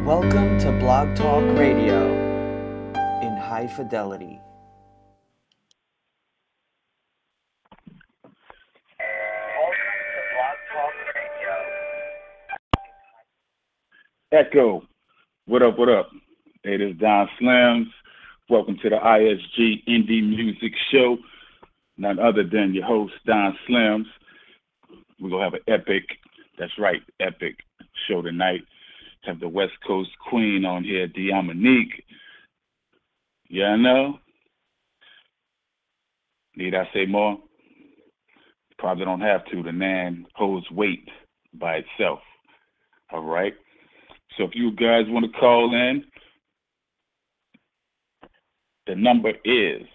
Welcome to Blog Talk Radio in high fidelity. Echo, what up, what up? It is Don Slims. Welcome to the ISG Indie Music Show. None other than your host, Don Slims. We're going to have an epic, that's right, epic show tonight. Have the West Coast Queen on here, Diamonique. Yeah, I know. Need I say more? Probably don't have to. The man holds weight by itself. All right? So if you guys want to call in, the number is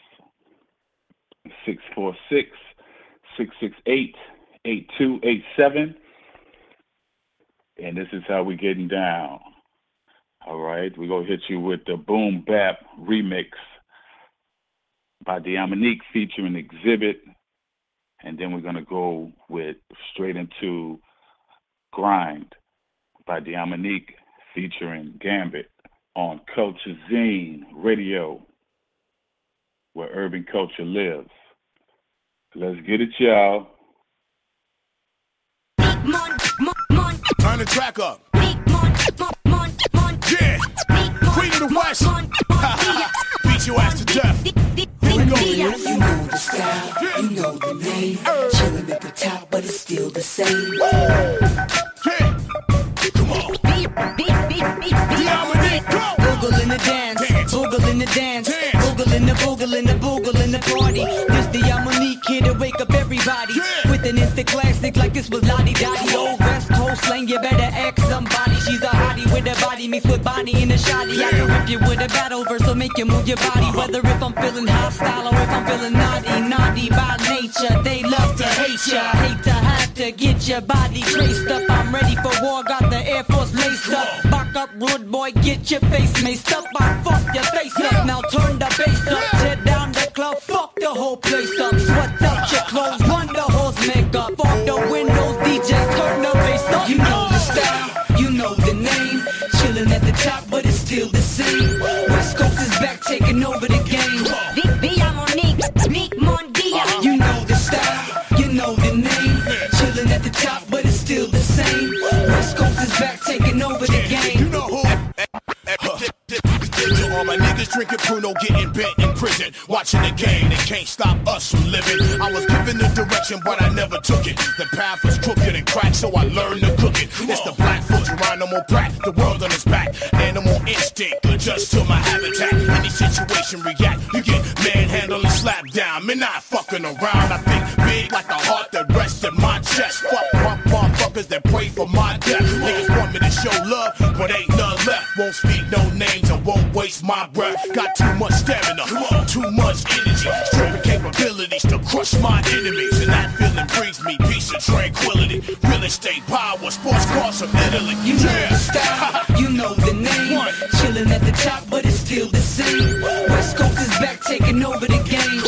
646-668-8287. And this is how we getting down. All right, we're going to hit you with the Boom Bap remix by Diamonique featuring Exhibit. And then we're going to go with straight into Grind by Diamonique featuring Gambit on Culture Zine Radio, where urban culture lives. Let's get it, y'all. Turn the track up. Yeah. Queen of the West. Beat your ass to death. Here we go. You know the style, you know the name. Chillin' at the top, but it's still the same. Yeah. Come on. Diamonique, go. Boogle in the dance, boogle in the dance, boogle in the boogle in the boogle in the party. This Diamonique here to wake up everybody with an instant classic like this was Lottie Dottie. Old West Coast slang, you better ask somebody. She's a hottie with a body mixed with Bonnie in a shoddy. I can rip you with a battle verse, so make you move your body. Whether if I'm feeling hostile or if I'm feeling naughty by nature, they love to hate ya. Hate to have to get your body traced up. I'm ready for war, got the Air Force laced up. Back up, rude boy, get your face maced up. I fuck your face up, now turn the bass up. Tear down the club, fuck the whole place up. Sweat out your clothes, run the horse makeup. Off the windows, DJs turn the bass up. You know the style, you know the name. Chillin' at the top, but it's still the same. West Coast is back, taking over the game. Diamonique, Mondia. You know the style, you know the name. Chillin' at the top, but it's still the same. West Coast is back, taking over the game. You know who? To all my niggas drinking Bruno, getting bent in prison, watching the game, they can't stop us from living. I was given the direction, but I never took it. The path was crooked and cracked, so I learned to cook it. It's the Blackfoot Geronimo Pratt, the world on his back. Animal instinct, adjust to my habitat. Any situation react, you get manhandled and slapped down. Me not fucking around, I think big like the heart that rests in my chest. Fuck motherfuckers that pray for my death. Niggas want me to show love, but ain't none left. Won't speak no names and won't waste my breath. Got too much stamina, too much energy, stripping capabilities to crush my enemies. And that feeling brings me peace and tranquility. Real estate power, sports cars from Italy. You know the style, you know the name. Chillin' at the top, but it's still the same. West Coast is back, taking over the game.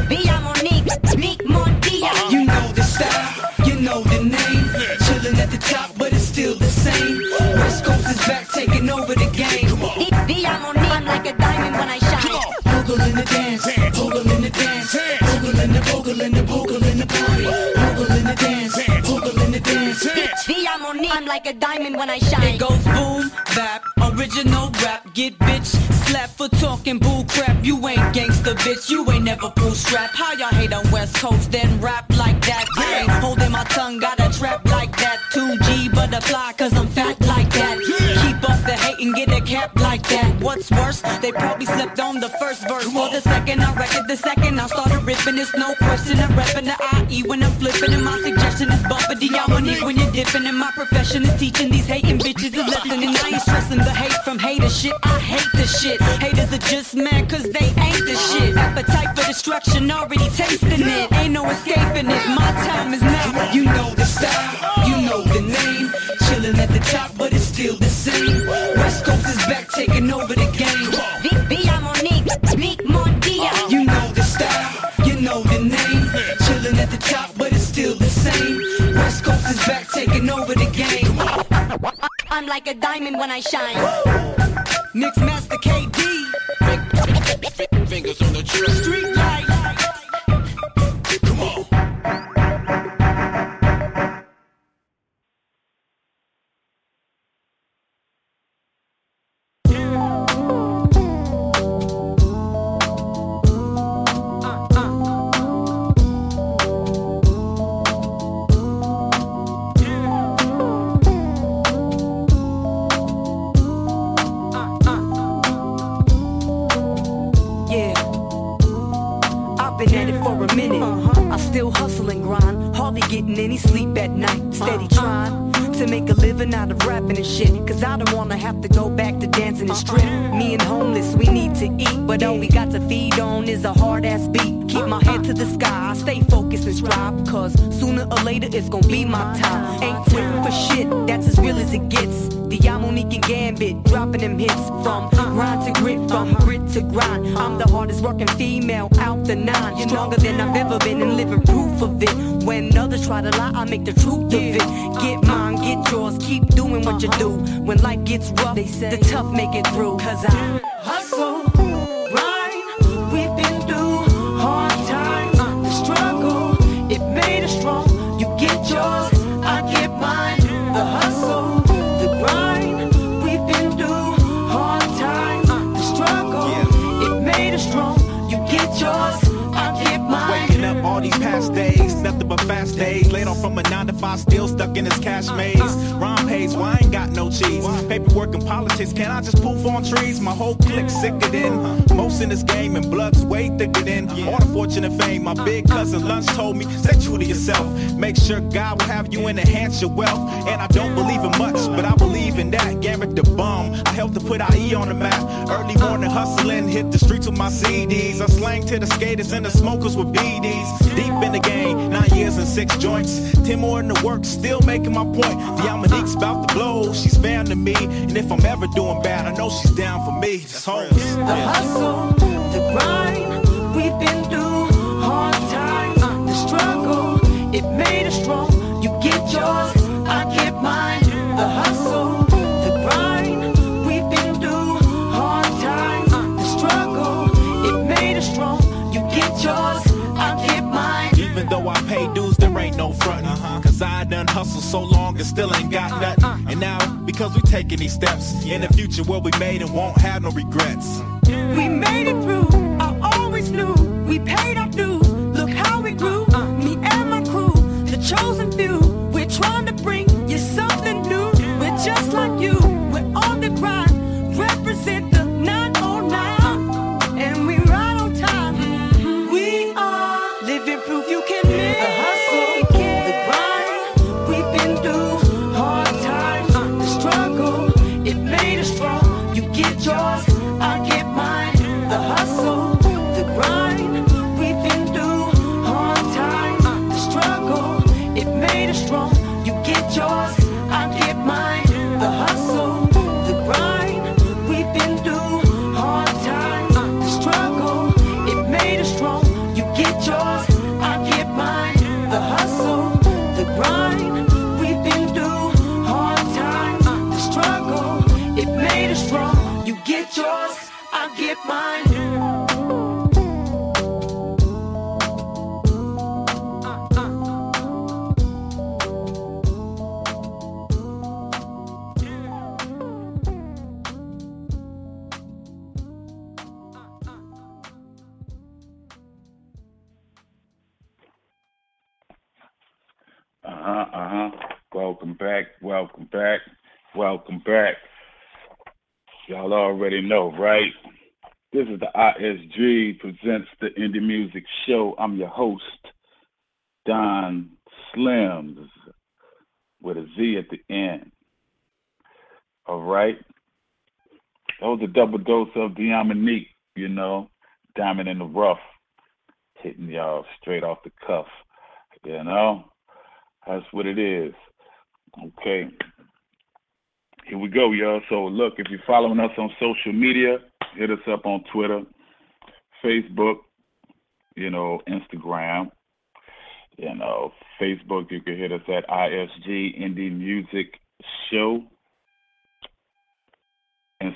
Diamonique, Mondia. You know the style, you know the name. Chillin' at the top, but it's still the same. West Coast is back, taking over the game. Diamonique, I'm like a diamond when I shine. Boogle in the dance, boogle in the dance, boogle in the boogle in the boogle in the party. Boogle in the dance, boogle in the dance. Diamonique, I'm like a diamond when I shine. It goes boom, bap, original rap. Get bitch, slap for talking bull crap. You ain't gangsta bitch, you ain't never pull strap. How y'all hate on West Coast, then rap like that? I ain't holding my tongue, got a trap like that. 2G butterfly, cause I'm fat like that. Keep up the hate and get a cap like that. What's worse, they probably slept on the first verse. For the second, I record the second, I started ripping. It's no question, I'm repping the IE when I'm flipping. And my suggestion is bumping Diamonique when you're dipping. And my profession is teaching these hating bitches a lesson. And I ain't stressing the hate from hater shit, I hate the shit. Haters are just mad cause they ain't the shit. Appetite for destruction, already tasting it. Ain't no escaping it, my time is now. You know the style, you know the name. Chillin' at the top, but it's still the same. West Coast is back, taking over the game. Diamonique, Mondia. You know the style, you know the name. Chillin' at the top, but it's still the same. West Coast is back, taking over the game. I'm like like a diamond when I shine. Mix Master KD. Fingers on the trigger. Street light. Come on. Still hustle and grind, hardly getting any sleep at night. Steady trying to make a living out of rapping and shit. Cause I don't wanna have to go back to dancing and strip. Me and homeless, we need to eat, but all we got to feed on is a hard ass beat. Keep my head to the sky, I stay focused and strive. Cause sooner or later it's gonna be my time. Ain't quitting for shit, that's as real as it gets. Diamonique and Gambit, dropping them hits. From grind to grit, from grit to grind. I'm the hardest working female out the nine. Stronger than I've ever been and living proof of it. When others try to lie, I make the truth of it. Get mine, get yours, keep doing what you do. When life gets rough, they say the tough make it through. Cause I hustle, grind, we've been through hard times. The struggle, it made us strong. You get yours, I get mine. The hustle, the grind, we've been through hard times. The struggle, it made us strong. You get yours, I get mine. Waking up all these past days, nothing but fast days. Laid off from a 9 to 5, still stuck in this cash maze. Rhyme pays, well I ain't got no cheese. Paperwork and politics, can I just poof on trees? My whole clique sicker than most in this game, and blood's way thicker than all the fortune and fame. My big cousin Lunch told me, stay true to yourself. Make sure God will have you and enhance your wealth. And I don't believe in much, but I believe in that. Garrett the bum, I helped to put IE on the map. Early morning hustling, hit the streets with my CDs. I slang to the skaters and the smokers with BDs. Deep in the game, 9 years and 6 joints. 10 more in the works, still making my point. Diamonique's about to blow, she's fan to me. And if I'm ever doing bad, I know she's down for me. That's home. The hustle, the grind, we've been through hard times. The struggle, it made us strong. You get yours, I get mine. The hustle, the grind, we've been through hard times. The struggle, it made us strong. You get yours, I get mine. Even though I pay dues, there ain't no frontin'. Cause I done hustled so long and still ain't got nothing. And now, because we taking these steps, in the future we'll be made and won't have no regrets. We made it through, I always knew. We paid our dues, look how we grew. Me and my crew, the chosen few. We're trying to bring you something new. We're just like you, we're on the grind. Represent the 909, and we ride on time. We are living proof you can live. The hustle, the grind, we've been through hard times. The struggle, it made us strong. You get yours, I get mine. The hustle, the grind, we've been through hard times. The struggle, it made us strong. You get yours, I get mine. The hustle, the grind, we've been through hard times. The struggle, it made us strong. You get yours, I get mine. The hustle, the grind, we've been through hard times. The struggle, it made us strong. You get yours, I get mine. Welcome back, welcome back, welcome back. Y'all already know, right? This is the ISG presents the Indie Music Show. I'm your host, Don Slims, with a Z at the end. All right? That was a double dose of Diamonique, you know, diamond in the rough, hitting y'all straight off the cuff, you know? That's what it is. Okay. Here we go, y'all. So, look, if you're following us on social media, hit us up on Twitter, Facebook, you know, Instagram. You know, Facebook, you can hit us at ISG Indie Music Show.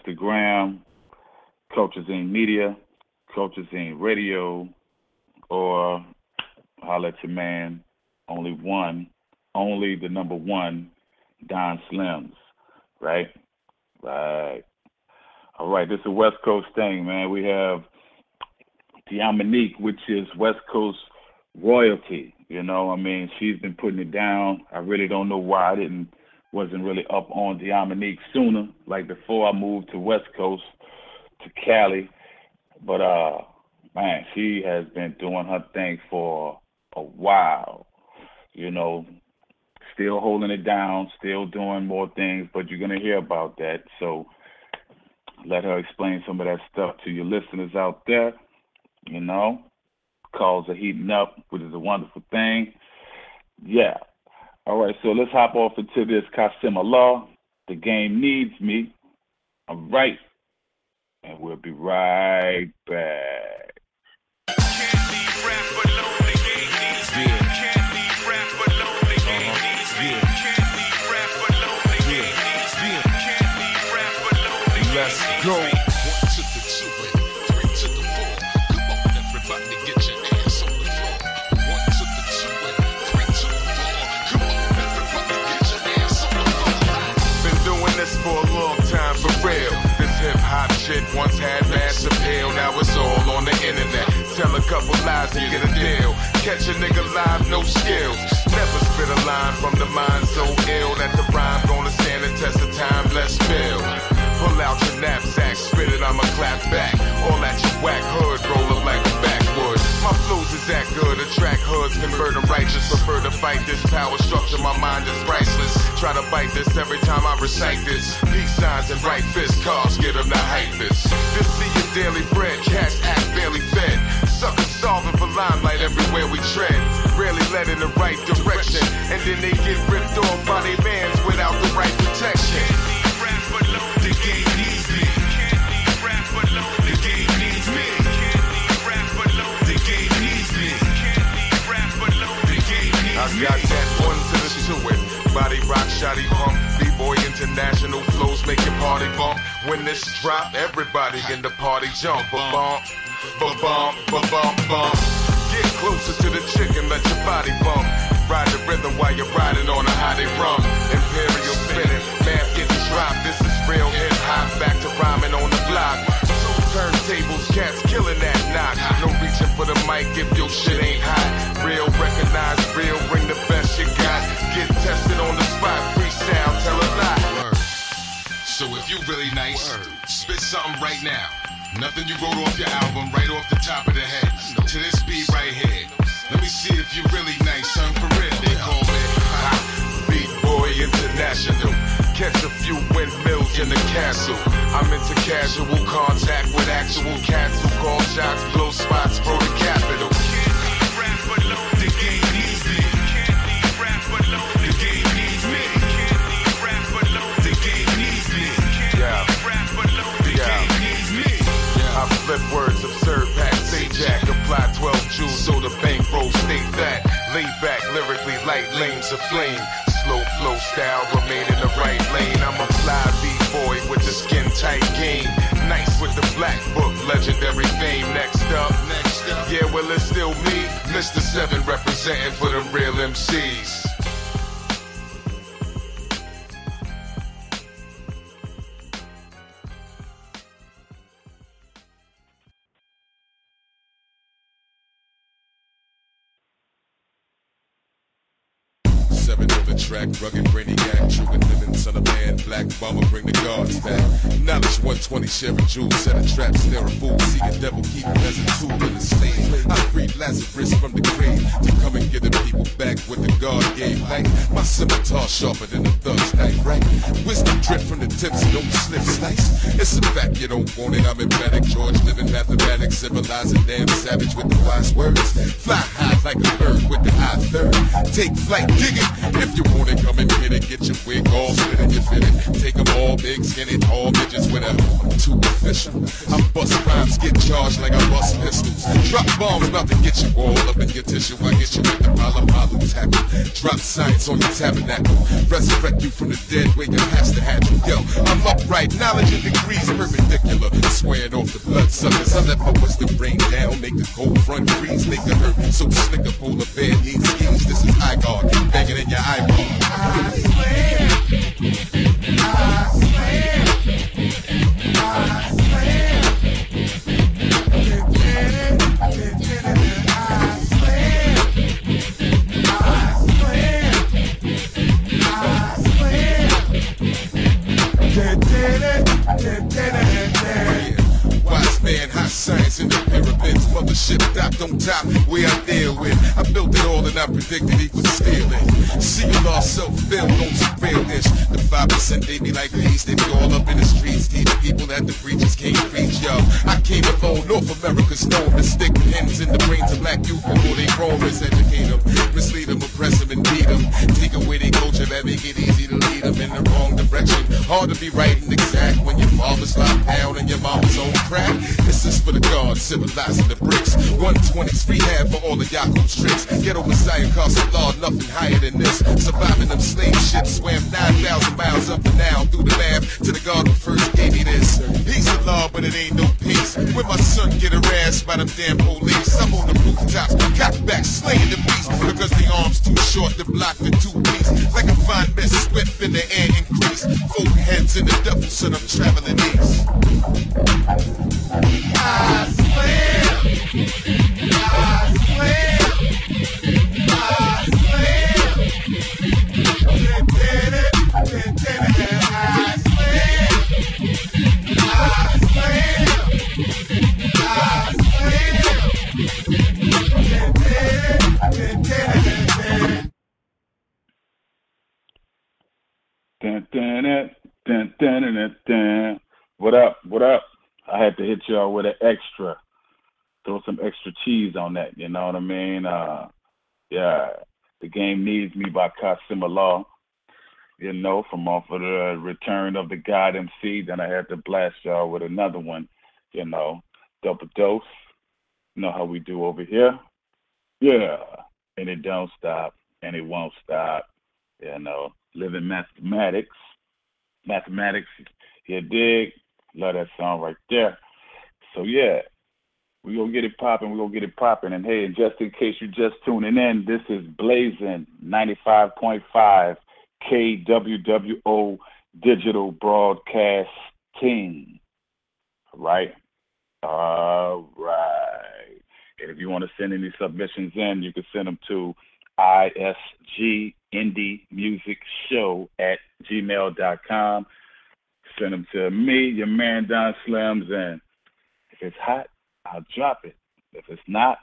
Instagram, Culture Zine Media, Culture Zine Radio, or holler at your man, only the number one, Don Slims, right? Right. All right, this is a West Coast thing, man. We have Diamonique, which is West Coast royalty. You know, I mean, she's been putting it down. I really don't know why I wasn't really up on Diamonique sooner, like before I moved to West Coast, to Cali. But, man, she has been doing her thing for a while, you know, still holding it down, still doing more things, but you're going to hear about that. So let her explain some of that stuff to your listeners out there, you know. Calls are heating up, which is a wonderful thing. Yeah. All right, so let's hop off into this Qasim Allah. The game needs me. All right. And we'll be right back. Let's go. For a long time, for real. This hip-hop shit once had mass appeal. Now it's all on the internet. Tell a couple lies and get a deal. Catch a nigga live, no skills. Never spit a line from the mind so ill that the rhyme gonna stand the test of time. Let's build. Pull out your knapsack, spit it, I'ma clap back. All at your whack hood, roll up like a backwood. My flows is that good, attract hoods, convert them righteous. Prefer to fight this power structure, my mind is priceless. Try to bite this every time I recite this. Peace signs and right fist, cars get them to hype this. This be your daily bread, cats act barely fed. Suckers starving for limelight everywhere we tread. Rarely led in the right direction, and then they get ripped off by their mans without the right protection. The game needs me. The game needs me. The game needs me. The game needs me. I got that one to the two it. Body rock, shoddy pump. B-boy international flows make your party bump. When this drop, everybody in the party jump. Ba-bump, ba-bump, ba-bump, bump. Get closer to the chick and let your body bump. Ride the rhythm while you're riding on a how they rum. Imperial spinning, math getting dropped. This is real hip-hop, back to rhyming on the block. Two turntables, cats killing that knock. No reaching for the mic if your shit ain't hot. Real, recognize real, bring the best you got. Get tested on the spot, freestyle, tell a lie. So if you really nice, spit something right now. Nothing you wrote off your album, right off the top of the head. To this beat right here. Let me see if you really nice, son, for real. They call me Beat Boy International. Catch a few windmills in the castle. I'm into casual contact with actual cats who call shots, blow spots for the capital. The game needs me. The game needs me. The game needs me. Yeah. The game needs me. I flip words, absurd pack, say jack, apply 12 jewels so the bankroll stay fat. Lay back, lyrically light lanes of flame. Slow flow style, remain in the right lane. I'm a fly B-boy with the skin tight game. Nice with the black book, legendary fame. Next up, yeah, well it's still me, Mr. 7 representing for them real MCs. Track, rugged brainiac, true and living son of man, black bomber, bring the guards back. Knowledge 120, sharing jewels, set a trap, snare a fool, see the devil, keep him as a tool in the slave. I freed Lazarus from the grave to come and get the people back with the God gave light. My scimitar sharper than a thug's knife, right? Wisdom drip from the tips, don't slip slice. It's a fact you don't want it, I'm emphatic. George living mathematics, civilizing damn savage with the wise words. Fly high like a bird with the eye third. Take flight, dig it if you want. on it, come and get it. Get your wig all split and you fit it. Take them all big, skinny, tall bitches with a too official. I bust rhymes, get charged like I bust pistols. Drop bombs, about to get you all up in your tissue. I get you with the Palo tackle. Drop science on your tabernacle. Resurrect you from the dead where your pastor had you. Yo, I'm upright, knowledge and degrees perpendicular. Swearing off the bloodsuckers. I let my wisdom rain down, make the cold front freeze, make the hurt so slick a polar bear needs skis. This is high guard, banging in your eyeball. I swear, I swear, I swear, you did it, you did it. I swear, I swear, I swear, you did it, you did it. Wise man, high science in the pyramids. Mothership docked on top, where I deal with. I built it all and I predicted he would steal it. See you lost self-build on some real dish. The 5% they be like these, they be all up in the streets. These people that the preachers can't reach, yo. I came alone, North America's known to stick pins in the brains of black youth before they grow. Miseducate them, mislead them, oppress them, and beat them. Take away their culture that make it easy to lead them in the wrong direction. Hard to be right and exact when your father's locked down and your mama's on crack. This is for the gods, civilizing the bricks. 120's rehab for all of Yakub's tricks. Ghetto Messiah cost a law, nothing higher than this. Surviving them slave ships, swam 9,000 miles up and down through the lab to the God who first gave me this. Peace of law, but it ain't no peace. When my son get harassed by them damn police, I'm on the rooftops, cock back, slaying the beast. Because the arm's too short to block the two-piece. Like a fine mist, sweat in the air increase. 4 heads in the double, son, I'm traveling east. I swear, I swear, I swear, you did it, you did it. I swear, I swear, I swear, you did it. Dun, dun, dun, dun, dun, dun, dun. What up? What up? I had to hit y'all with an extra. Throw some extra cheese on that, you know what I mean? Yeah, The Game Needs Me by Kassim Allah, you know, from off of the Return of the God MC. Then I had to blast y'all with another one, you know, Double Dose. You know how we do over here? Yeah, and it don't stop, and it won't stop, you know. Living Mathematics, you dig? Love that song right there. So, yeah, we gonna get it popping. And, hey, just in case you're just tuning in, this is Blazing 95.5 KWWO Digital Broadcasting. All right. And if you want to send any submissions in, you can send them to isgindiemusicshow@gmail.com. Send them to me, your man Don Slims, and if it's hot, I'll drop it. If it's not,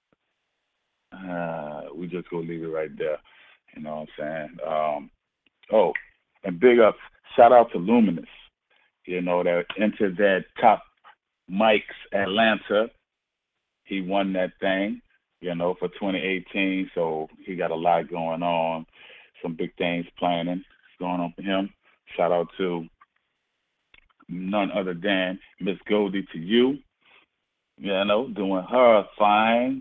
we just go leave it right there. You know what I'm saying? And big ups, shout out to Luminous, you know, that entered that Top Mics Atlanta. He won that thing, you know, for 2018, so he got a lot going on, some big things planning going on for him. Shout out to none other than Miss Goldie to you, you know, doing her thing.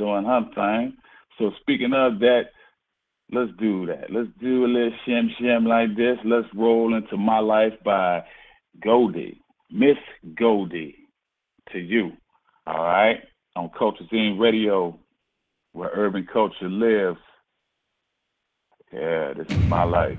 So speaking of that, let's do that. Let's do a little shim like this. Let's roll into My Life by Goldie, Miss Goldie to you, all right? On Culture Scene Radio, where urban culture lives. Yeah, this is My Life.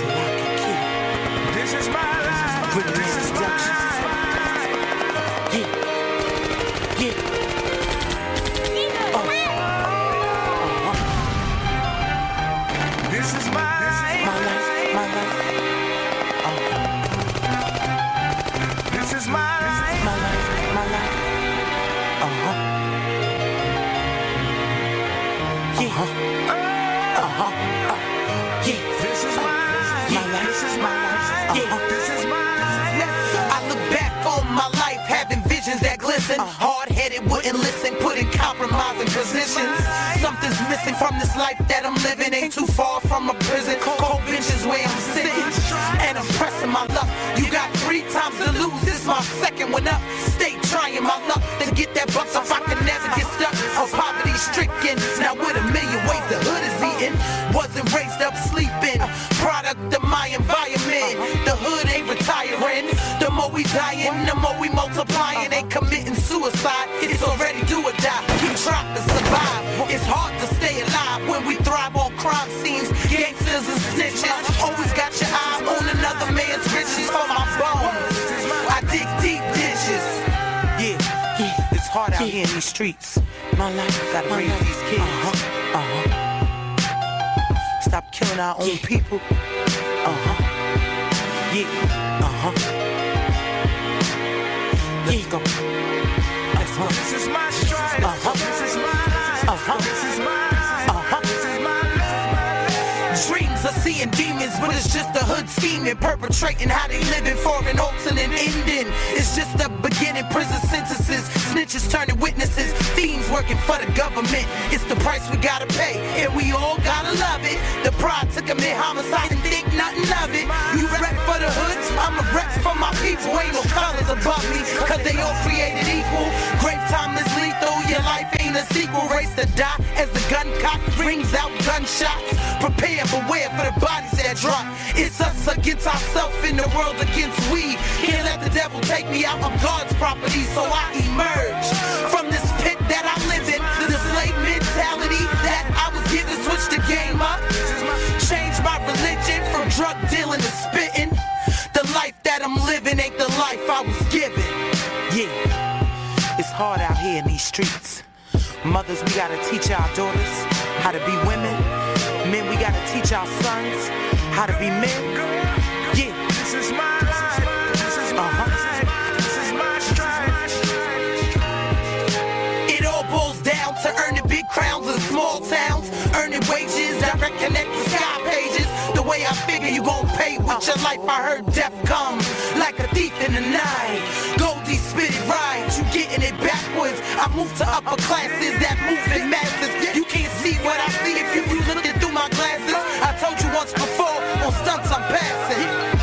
This is my life. This is my life. Yeah. This is my life. This is my life. This is my life. I look back on my life, having visions that glisten. Hard-headed, wouldn't listen, put in compromising positions. Something's missing from this life that I'm living. Ain't too far from a prison. Cold benches where I'm sitting, and I'm pressing my luck. You got 3 times to lose. This my second one up. Stay trying my luck to get that buck up. I can never get stuck. On poverty stricken. Now with a million ways the hood is eating. Wasn't raised up sleeping. Product of my environment. The hood ain't retiring. The more we dying, the more we multiplying. Ain't committing suicide. It's already do or die. We try to survive. It's hard to stay alive when we thrive on crime scenes. Gangsters and snitches. Always got your eye on another man's riches. For my bones, I dig deep ditches. Yeah, it's hard out here in these streets. My life, gotta raise these kids. Stop killing our own people. Let's go. This is my stride. This is my life. This is my life. This is my life. Dreams of seeing demons, but it's just the hood scheming, perpetrating how they living for an alternate ending. It's just the beginning. Prison sentences, snitches turning witnesses, fiends working for the government. It's the price we gotta pay, and we all gotta love it. The pride to commit homicide and think nothing of it. You rep for the hoods, I'm a rep for my people. Ain't no colors above me, cause they all created equal. Great time is lethal, your life ain't a sequel. Race to die as the gun cock rings out gunshots. Prepare, beware for the bodies that drop. It's us against ourselves in the world against we. Can't let the devil take me out of God's property, so I emerge from this pit that I live in. The slave mentality that I was given, switch the game up. Change my religion from drug dealing to spitting. The life that I'm living ain't the life I was given. Yeah, it's hard out here in these streets. Mothers, we gotta teach our daughters how to be women. Men, we gotta teach our sons how to be men. Yeah, this is my life. This is my life. This is my stride. It all boils down to earning big crowns in small towns, earning wages, direct connect to sky pages. The way I figure you gon' pay with your life, I heard death come like a thief in the night. Goldie spit it right, you getting it backwards. I move to upper classes that move in masses. You can't see what I see if you looking through my glasses. I told you once before, on stunts I'm passing.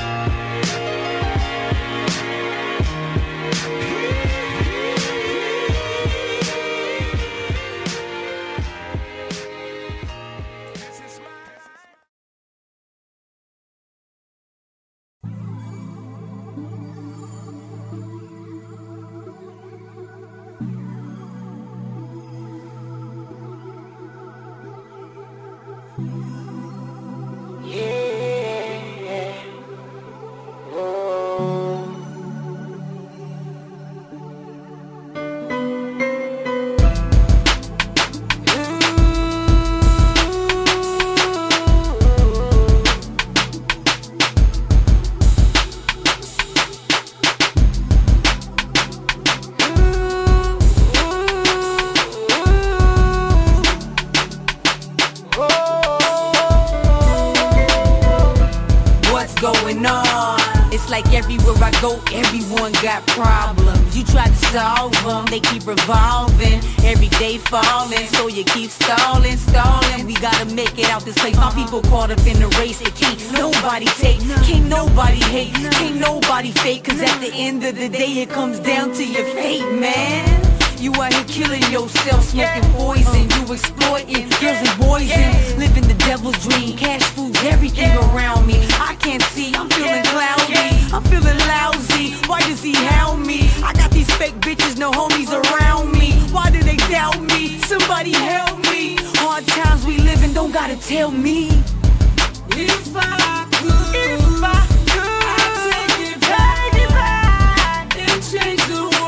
Everyone got problems, you try to solve them, they keep revolving, every day falling, so you keep stalling. We gotta make it out this place. My people caught up in the race, it can't nobody take, can't nobody hate, can't nobody fake, cause at the end of the day it comes down to your fate, man. You out here killing yourself, smoking poison, you exploiting girls and boys and living the devil's dream. Cash foods everything around me. I can't see, I'm feeling cloudy, I'm feeling lousy. Why does he hound me? I got these fake bitches, no homies around me. Why do they doubt me? Somebody help me. Hard times we living, don't gotta tell me. If I could, I'd take it back and change the world.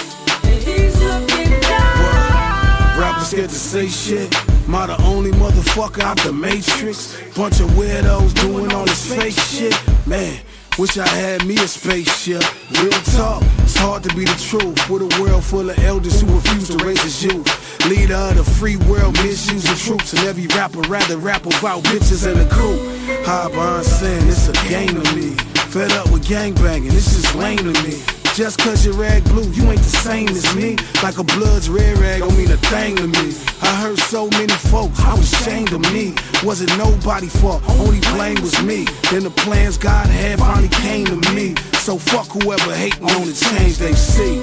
Scared to say shit. Am I the only motherfucker motherfucker out the Matrix. Bunch of weirdos doing all this fake shit. Man, wish I had me a spaceship. Real talk, it's hard to be the truth. With a world full of elders who refuse to raise his youth. Leader of the free world, misusing troops. And every rapper rather rap about bitches in a coupe. High Bond saying it's a game to me. Fed up with gangbanging, this is lame to me. Just cause you're rag blue, you ain't the same as me. Like a blood's red rag don't mean a thing to me. I heard so many folks, I was ashamed of me. Wasn't nobody fault, only blame was me. Then the plans God had finally came to me. So fuck whoever hating on the change they see.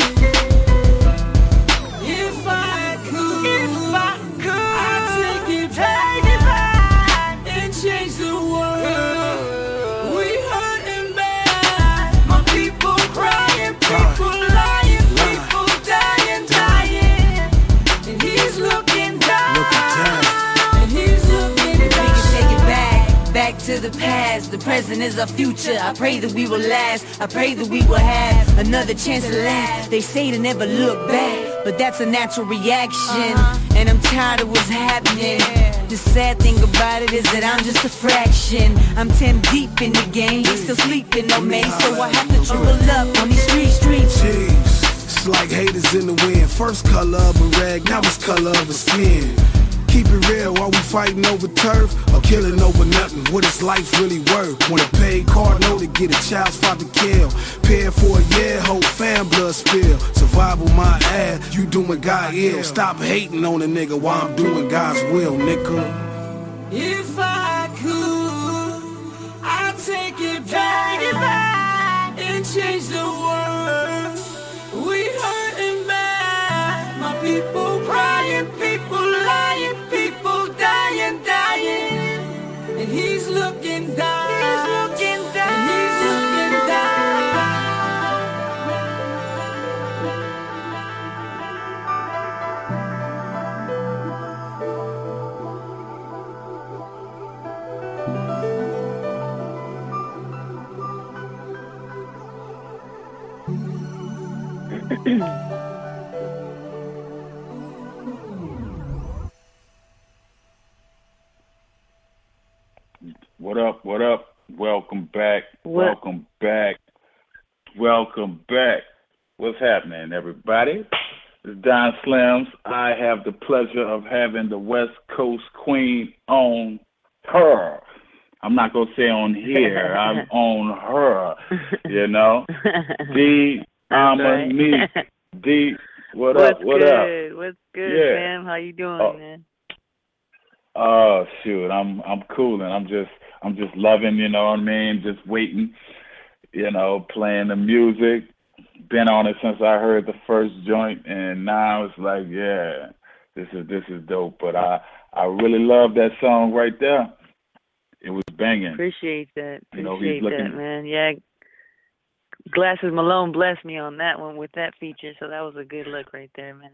If I could, I'd take it back and change the world. We hurting bad, my people crying, people lying, people dying, and he's looking down, and he's looking down. We can take it back to the past. The present is our future. I pray that we will last. I pray that we will have another chance to laugh. They say to never look back, but that's a natural reaction. And I'm tired of what's happening. The sad thing about it is that I'm just a fraction. I'm 10 deep in the game, they still sleeping on me. So I have to triple up on these streets. Jeez, it's like haters in the wind. First color of a rag, now it's color of a skin. Keep it real while we fighting over turf or killing over nothing. What is life really worth? Want a paid card note to get a child's father killed. Paid for a year, whole fam blood spill. Survival my ass, you doing God ill. Stop hating on a nigga while I'm doing God's will, nigga. If I could, I'd take it back and change the world. We hurting bad, my people crying, people lying, people dying, and he's looking down, and he's looking down. What up? What up? Welcome back. Welcome back. Welcome back. What's happening, everybody? It's Don Slims. I have the pleasure of having the West Coast Queen on her. I'm not going to say on here. I'm on her, you know. D. Amonique. D. What up? What up? What's good, Sam? How you doing, man? Oh shoot, I'm cool, and I'm just loving, you know what I mean, just waiting, you know, playing the music. Been on it since I heard the first joint, and now it's like, yeah, this is dope. But I really love that song right there. It was banging. Appreciate that. You know, he's looking, that, man. Yeah, Glasses Malone blessed me on that one with that feature, so that was a good look right there, man.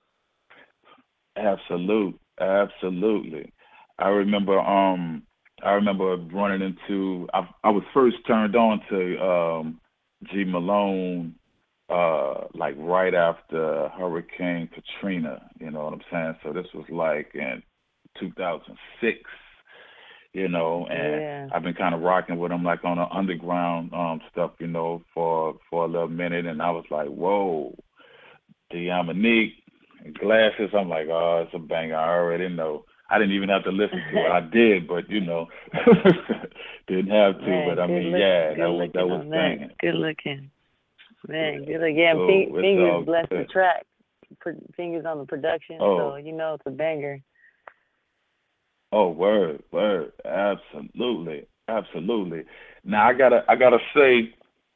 Absolutely. I remember running into, I was first turned on to G Malone like right after Hurricane Katrina, you know what I'm saying? So this was like in 2006, you know, and I've been kind of rocking with him like on the underground stuff, you know, for a little minute, and I was like, whoa, Amonique, Glasses, I'm like, oh, it's a banger. I already know. I didn't even have to listen to it. I did, but you know, didn't have to. Man, but I mean, that was banging. Good looking, man. Good looking. Yeah, so Fingers blessed the track. Fingers on the production, so you know it's a banger. Oh, word, absolutely. Now I gotta say,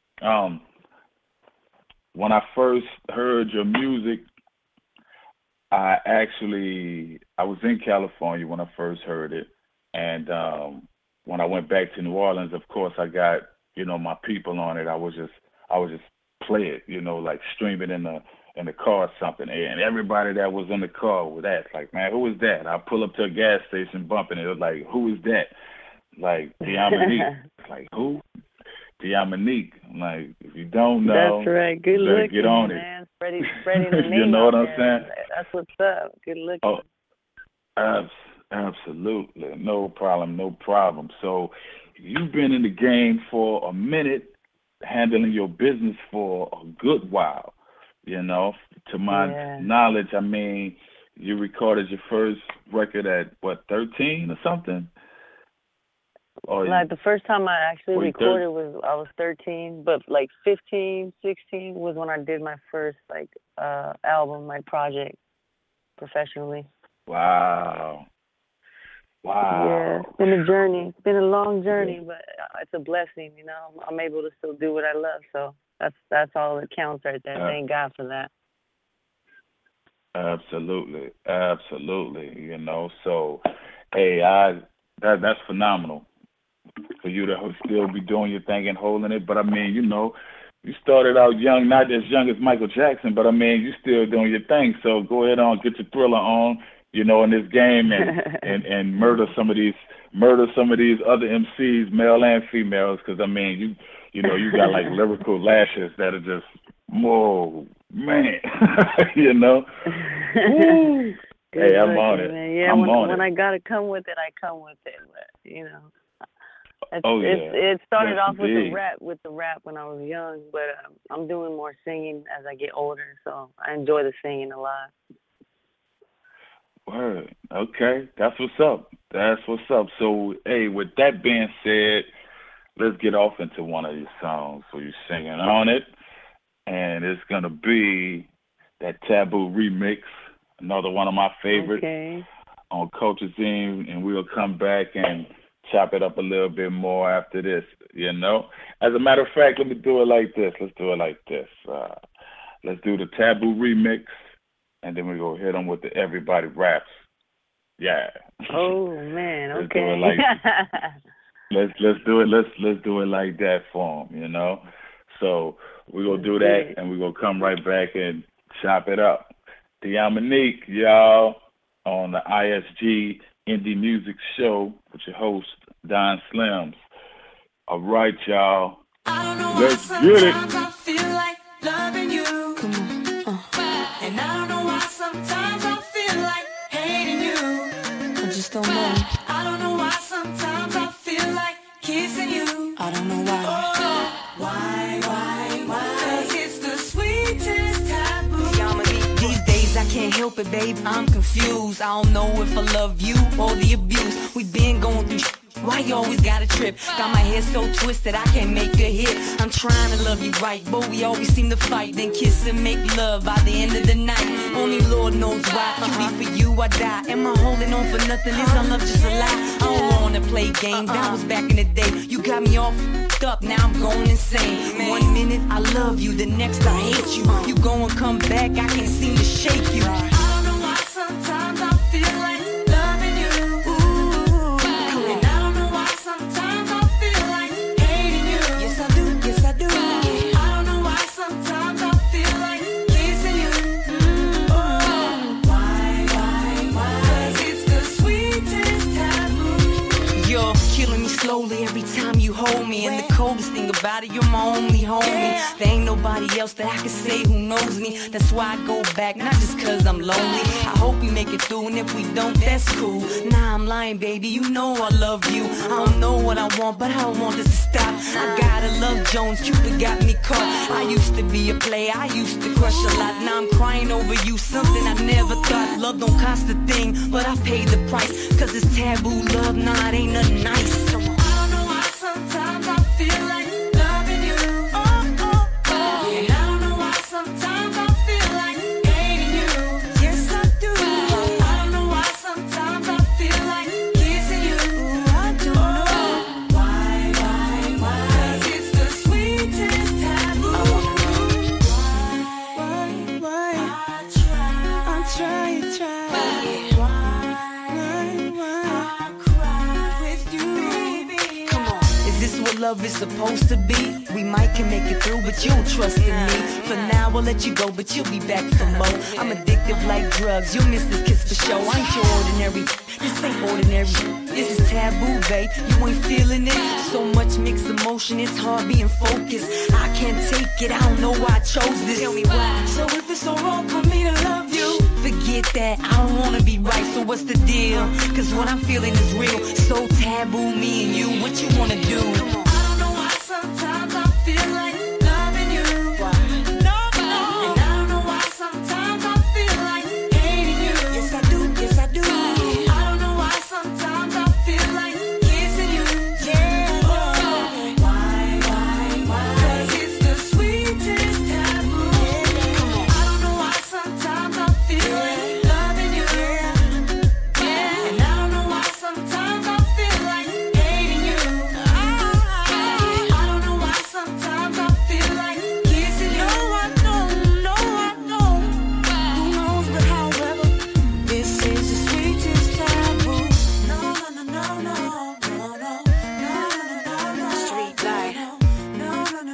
when I first heard your music, I was in California when I first heard it, and when I went back to New Orleans, of course, I got, you know, my people on it. I was just play it, you know, like stream it in the car or something, and everybody that was in the car would ask, like, man, who is that? I pull up to a gas station bumping it, like, who is that? Like, Amonique. Like, who? Amonique. I'm like, if you don't know, that's right. Good looking, get on man. Spreading the name. You know what I'm saying? That's what's up. Good looking. Absolutely. No problem. So you've been in the game for a minute, handling your business for a good while. You know, to my knowledge, I mean, you recorded your first record at, 13 or something? Or like the first time I actually recorded I was 13, but like 15, 16 was when I did my first album, my project, professionally. Wow. Yeah, it's been a journey. It's been a long journey, but it's a blessing. You know, I'm able to still do what I love, so that's all that counts right there. Thank God for that. Absolutely. You know, so hey, that's phenomenal for you to still be doing your thing and holding it. But I mean, you know, you started out young, not as young as Michael Jackson, but I mean, you still doing your thing. So go ahead on, get your Thriller on, you know, in this game, and murder some of these other MCs, male and females, because I mean, you know, you got like lyrical lashes that are just, whoa, man, you know. Woo. Hey, I'm on it. Man. Yeah, when I gotta come with it, I come with it. But you know, it started off with the rap when I was young, but I'm doing more singing as I get older, so I enjoy the singing a lot. Word. Okay, that's what's up. So, hey, with that being said, let's get off into one of these songs. So you're singing on it, and it's gonna be that Taboo remix, another one of my favorites on Culture Zine, and we'll come back and chop it up a little bit more after this, you know. As a matter of fact, let me do it like this. Let's do the Taboo remix, and then we go hit them with the Everybody Raps. Yeah. Oh man, okay. Let's do it like let's do it like that for them, you know. So we're gonna do that, and we're gonna come right back and chop it up. Diamonique, y'all, on the ISG Indie Music Show with your host, Don Slims. All right, y'all. Let's get it. I feel like loving you. Come on. And I don't know why sometimes I feel like hating you. I just don't know. I don't know why sometimes I feel like kissing you. I don't know why. Why? 'Cause it's the sweetest taboo. These days I can't help it, babe. I'm confused. I don't know if I love you or the abuse. We've been going through why you always got a trip? Got my head so twisted I can't make a hit. I'm trying to love you right, but we always seem to fight. Then kiss and make love by the end of the night. Only Lord knows why. Cutie, for you I die. Am I holding on for nothing? Is our love just a lie? I don't wanna play games. That was back in the day. You got me all f***ed up. Now I'm going insane. 1 minute I love you, the next I hate you. You go and come back, I can't seem to shake you. I don't know why sometimes I feel like loving you. Slowly every time you hold me, and the coldest thing about it, you're my only homie. There ain't nobody else that I can say who knows me. That's why I go back, not just cause I'm lonely. I hope we make it through, and if we don't, that's cool. Nah, I'm lying, baby, you know I love you. I don't know what I want, but I don't want this to stop. I gotta love Jones, Cupid got me caught. I used to be a player, I used to crush a lot. Now I'm crying over you, something I never thought. Love don't cost a thing, but I paid the price. Cause it's taboo love, nah, it ain't nothing nice. Sometimes I feel like loving you. And I don't know why sometimes I feel like hating you. Yes, I do. I don't know why sometimes I feel like kissing you. I don't know. Why? 'Cause it's the sweetest taboo. Why? I try. Love is supposed to be. We might can make it through, but you don't trust in me. For now, I'll let you go, but you'll be back for more. I'm addictive like drugs. You'll miss this kiss for sure. I ain't your ordinary. This ain't ordinary. This is taboo, babe. You ain't feeling it. So much mixed emotion, it's hard being focused. I can't take it. I don't know why I chose this. Tell me why. So if it's so wrong for me to love you, forget get that. I don't wanna be right, so what's the deal? Cause what I'm feeling is real. So taboo, me and you, what you wanna do? I don't know why sometimes I feel like loving you. No, and I don't know why sometimes I feel like hating you. Yes I do, yes I do. I don't know why sometimes I feel like kissing you. Yeah, why? Cause it's the sweetest taboo. I don't know why sometimes I feel like loving you. Yeah, and I don't know why sometimes I feel like hating you. I don't know why sometimes I feel like kissing you. No, I don't. Who knows, but however, this is the sweetest taboo. No. Street light. No.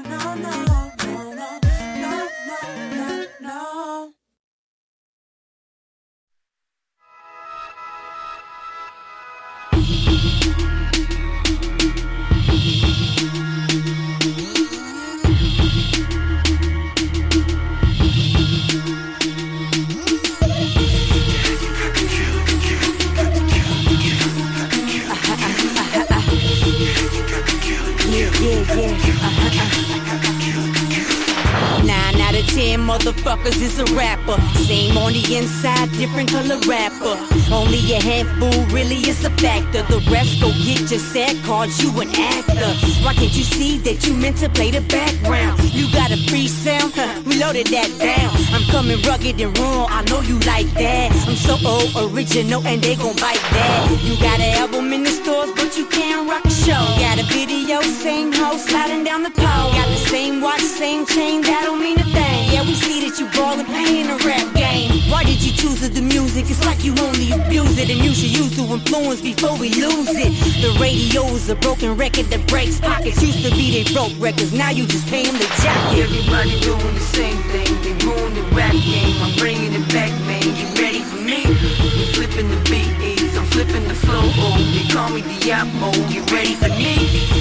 Nine out of 10 motherfuckers is a rapper. Same on the inside, different color rapper. Only a handful really is a factor. The rest go get your sad cards, you an actor. Why can't you see that you meant to play the background? You got a free sound? We loaded that down. I'm coming rugged and raw, I know you like that. I'm so old, original, and they gon' bite that. You got an album in the stores, but you can't rock a show. Got a video, same house, sliding down the pole. Got the same watch, same chain, that don't mean a thing. Yeah, we see that you ballin', playing the rap game. Why did you choose the music? It's like you only abuse it, and you should use the influence before we lose it. The radio's a broken record that breaks pockets. Used to be they broke records, now you just pay them the jacket. Everybody doing the same thing, they ruin the rap game. I'm bringing it back, man. You ready for me? I'm flipping the beats, I'm flipping the flow. Oh, they call me Diablo. You ready for me?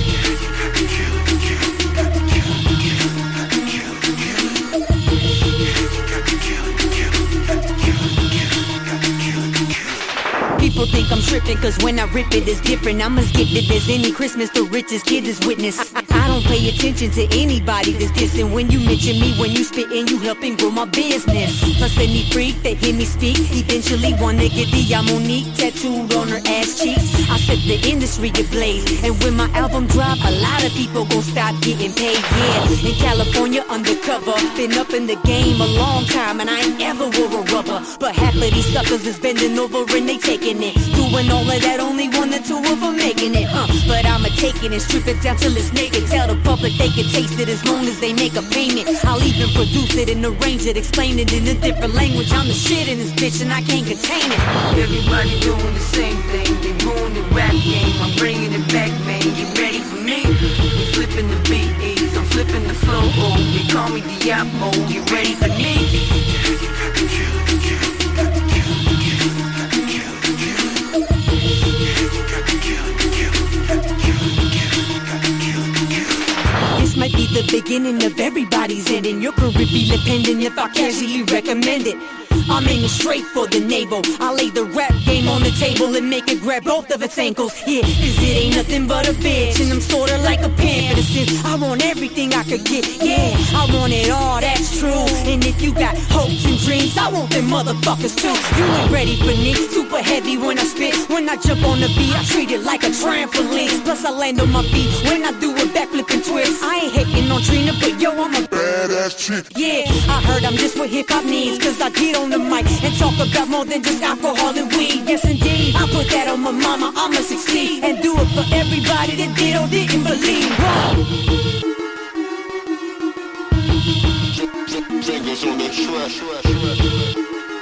People think I'm tripping, cause when I rip it, it's different. I'm as gifted as any Christmas, the richest kid is witness. I don't pay attention to anybody that's dissing. When you mention me, when you spittin', you helping grow my business. Plus any freak that hear me speak, eventually wanna get the Monique tattooed on her ass cheeks. I set the industry ablaze, and when my album drop, a lot of people gon' stop getting paid. Yeah, in California undercover, been up in the game a long time, and I ain't ever wore a rubber. But half of these suckers is bending over and they taking it. Doing all of that, only one or two of them making it, But I'ma take it and strip it down till it's naked. Tell the public they can taste it as long as they make a payment. I'll even produce it and arrange it, explain it in a different language. I'm the shit in this bitch and I can't contain it. Everybody doing the same thing, they ruin the rap game. I'm bringing it back, man. You ready for me? I'm flipping the beats, I'm flipping the flow. Oh, they call me Diablo. You ready for me? This might be the beginning of everybody's end, and your career be dependent if I casually recommend it. I'm aiming straight for the navel. I lay the rap game on the table and make it grab both of its ankles. Yeah, cause it ain't nothing but a bitch, and I'm sorta like a pimp. Since I want everything I could get, yeah, I want it all, that's true. And if you got hopes and dreams, I want them motherfuckers too. You ain't ready for me, super heavy when I spit. When I jump on the beat, I treat it like a trampoline. Plus I land on my feet when I do a backflip and twist. I ain't hating on Trina, but yo, I'm a badass chick. Yeah, I heard I'm just what hip-hop needs, cause I get on the mic and talk about more than just alcohol and weed. Yes indeed, I put that on my mama, I'ma succeed and do it for everybody that did or didn't believe. Fingers on the track.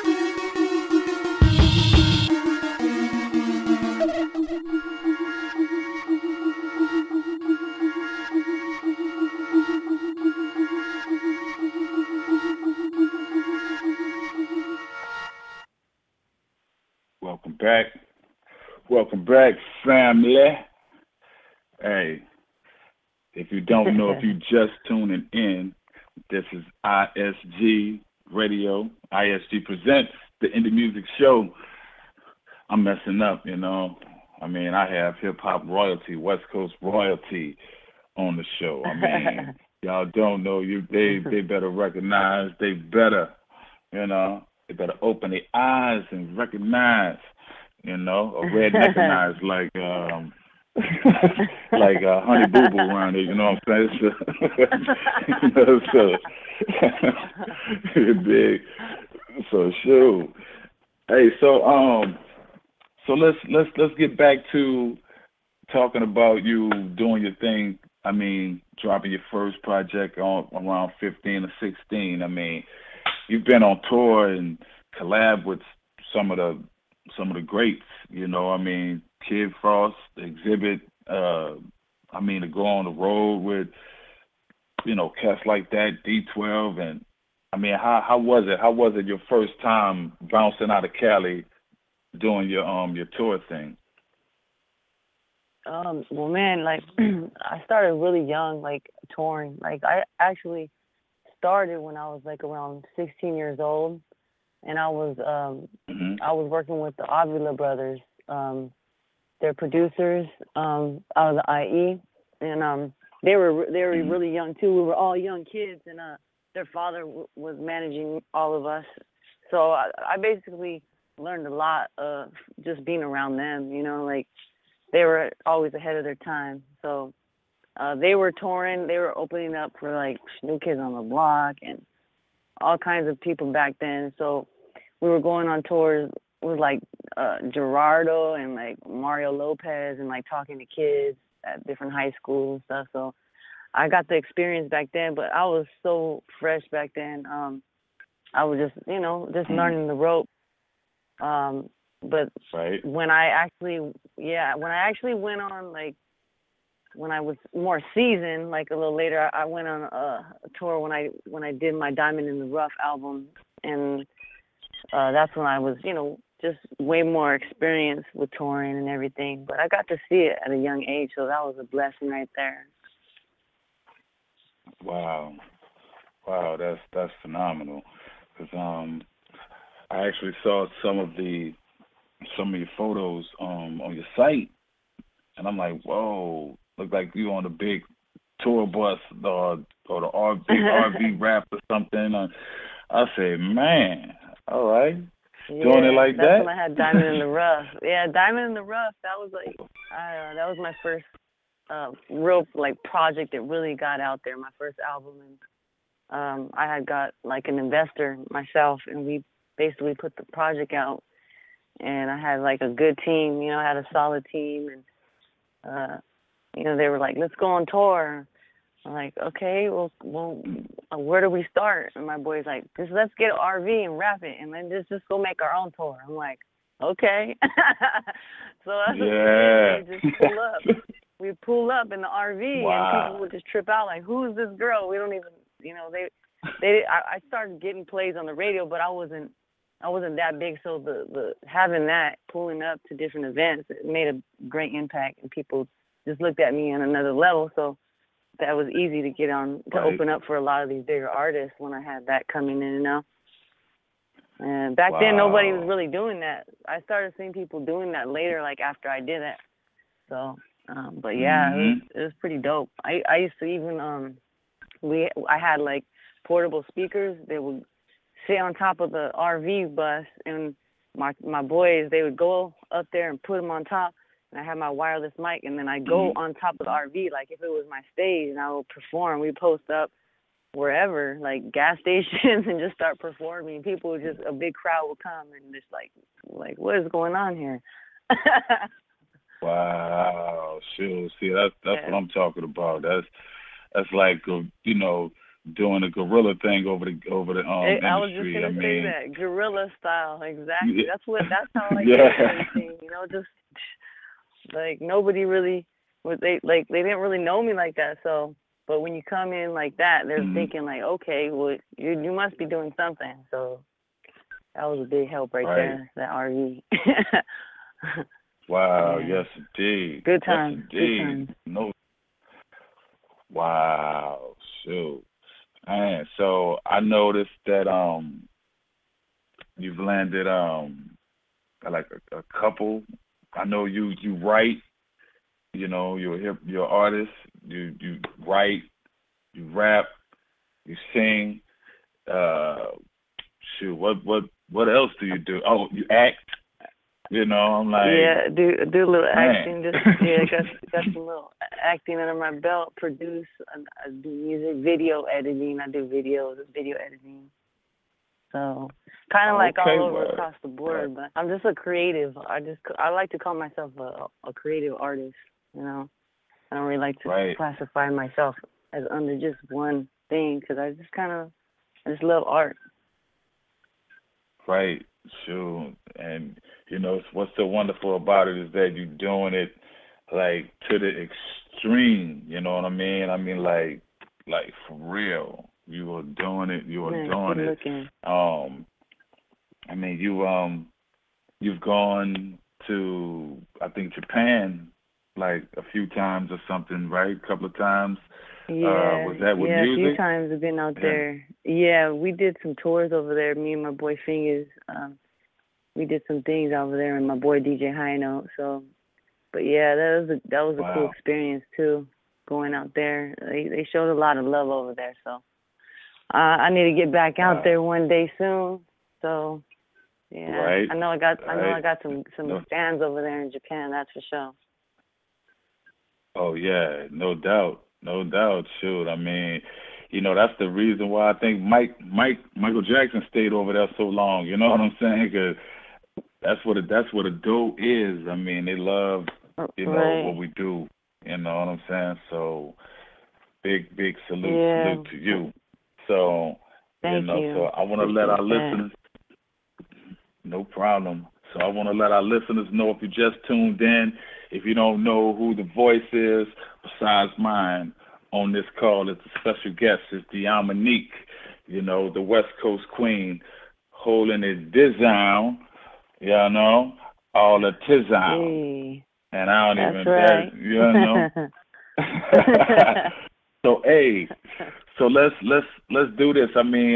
Welcome back, family. Hey, if you don't know, if you just tuning in, this is ISG Radio. ISG presents the indie music show, I'm messing up, you know. I mean, I have hip hop royalty, West Coast royalty on the show. I mean, y'all don't know they better recognize, they better, you know, they better open their eyes and recognize, you know, a redneckinize like like Honey Boo Boo around here, you know what I'm saying? So big. So shoot. Hey, so let's get back to talking about you doing your thing. I mean, dropping your first project on around 15 or 16. I mean, you've been on tour and collab with some of the greats. You know, I mean, Kid Frost, Exhibit. I mean, to go on the road with, you know, cats like that, D12, and I mean, how was it? How was it your first time bouncing out of Cali, doing your tour thing? Well, man, like I started really young, like touring. Like I actually started when I was like around 16 years old, and I was working with the Avila brothers. They're producers out of the IE, and they were really young too. We were all young kids, and their father was managing all of us. So I basically learned a lot just being around them. You know, like they were always ahead of their time. So they were touring. They were opening up for like New Kids on the Block and all kinds of people back then. So we were going on tours with like Gerardo and like Mario Lopez and like talking to kids at different high schools and stuff. So I got the experience back then, but I was so fresh back then. I was just, you know, just learning the rope. But right. when I actually went on, like, when I was more seasoned, like a little later, I went on a tour when I did my Diamond in the Rough album, and that's when I was, you know, just way more experienced with touring and everything. But I got to see it at a young age, so that was a blessing right there. Wow, that's phenomenal. Because I actually saw some of your photos on your site, and I'm like, whoa, look like you on a big tour bus or the big RV wrap or something. I say, man, all right, doing it like that. That's when I had Diamond in the Rough. Yeah, Diamond in the Rough. That was like, that was my first real like project that really got out there. My first album, and I had got like an investor myself, and we basically put the project out. And I had like a good team, you know, I had a solid team, and you know, they were like, let's go on tour. I'm like, okay, well, where do we start? And my boy's like, let's get an RV and wrap it, and then just go make our own tour. I'm like, okay. So that's what we just pull up. We pull up in the RV, and people would just trip out like, who is this girl? We don't even, you know, I started getting plays on the radio, but I wasn't that big, so the having that, pulling up to different events, it made a great impact, and people just looked at me on another level. So that was easy to get on, to open up for a lot of these bigger artists when I had that coming in, you know. And back then, nobody was really doing that. I started seeing people doing that later, like after I did it. So, but yeah, it was pretty dope. I used to even, I had like portable speakers that would sit on top of the RV bus, and my boys, they would go up there and put them on top, and I had my wireless mic, and then I'd go on top of the RV, like if it was my stage, and I would perform. We'd post up wherever, like gas stations, and just start performing. People would just, a big crowd would come, and just like what is going on here? Wow, sure. See, that's what I'm talking about. That's like, you know, doing a guerrilla thing over the industry. I was just gonna say that, guerrilla style, exactly. Yeah. That's how I did everything. You know, just like nobody really they didn't really know me like that. So, but when you come in like that, they're thinking like, okay, well, you must be doing something. So that was a big help right there. That RV. Wow. Yes, indeed. Good time. Yes, indeed. Good times. No. Wow. Shoot. Man, so I noticed that you've landed like a couple. I know you write. You know, you're an artist. You write, you rap, you sing. Shoot, what else do you do? Oh, you act. You know, I'm like, yeah, do a little acting. Just got some little acting under my belt. Produce, I do music, video editing. I do video editing. So kind of like all over across the board. But I'm just a creative. I like to call myself a creative artist. You know, I don't really like to classify myself as under just one thing because I just love art. Right, sure. And you know, what's so wonderful about it is that you're doing it like to the extreme. You know what I mean? I mean, like for real. You are doing it. You are doing it. Looking. I mean, you've gone to, I think, Japan like a few times or something, right? A couple of times. Yeah. Was that with music? music? A few times I've been out there. Yeah, we did some tours over there. Me and my boy Fingers. We did some things over there, and my boy DJ High Note. So, but yeah, that was a cool experience too. Going out there, they showed a lot of love over there. So, I need to get back out there one day soon. So, yeah, I know I got some fans over there in Japan. That's for sure. Oh yeah, no doubt. Shoot, I mean, you know, that's the reason why I think Michael Jackson stayed over there so long. You know what I'm saying? Because that's what a dope is. I mean, they love, you know, what we do. You know what I'm saying? So, big salute to you. So, Thank you. So I want to let our listeners. No problem. So I want to let our listeners know, if you just tuned in, if you don't know who the voice is besides mine on this call, it's a special guest. It's Diamonique, you know, the West Coast queen, holding it down, you know, all the tizown. Hey, and I don't that's even, right. you know. So, hey, so let's do this. I mean,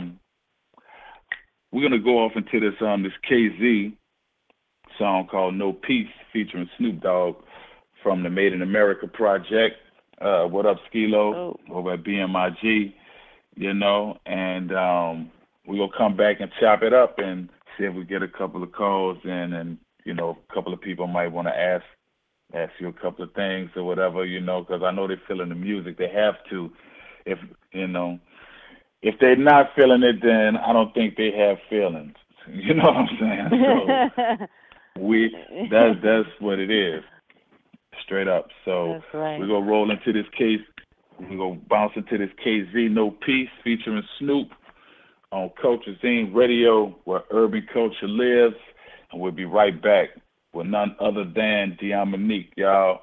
we're gonna go off into this KZ song called No Peace featuring Snoop Dogg from the Made in America Project. What up, Skilo? Over at BMIG, you know, and we're going to come back and chop it up and see if we get a couple of calls in, and, you know, a couple of people might want to ask you a couple of things or whatever, you know, because I know they're feeling the music. They have to. If, you know, if they're not feeling it, then I don't think they have feelings. You know what I'm saying? So that's what it is. Straight up. So we're going to roll into this case. We're going to bounce into this KZ No Peace featuring Snoop on Culture Zine Radio, where urban culture lives. And we'll be right back with none other than Diamonique, y'all.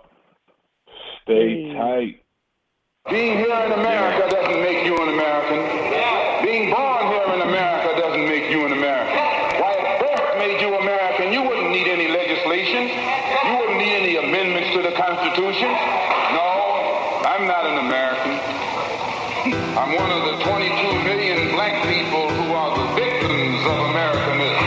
Stay tight. Being here in America doesn't make you an American. Being born here in America doesn't make you an American. Why, if birth made you American, you wouldn't need any legislation. You wouldn't need any amendments to the Constitution. No, I'm not an American. I'm one of the 22 million black people who are the victims of Americanism.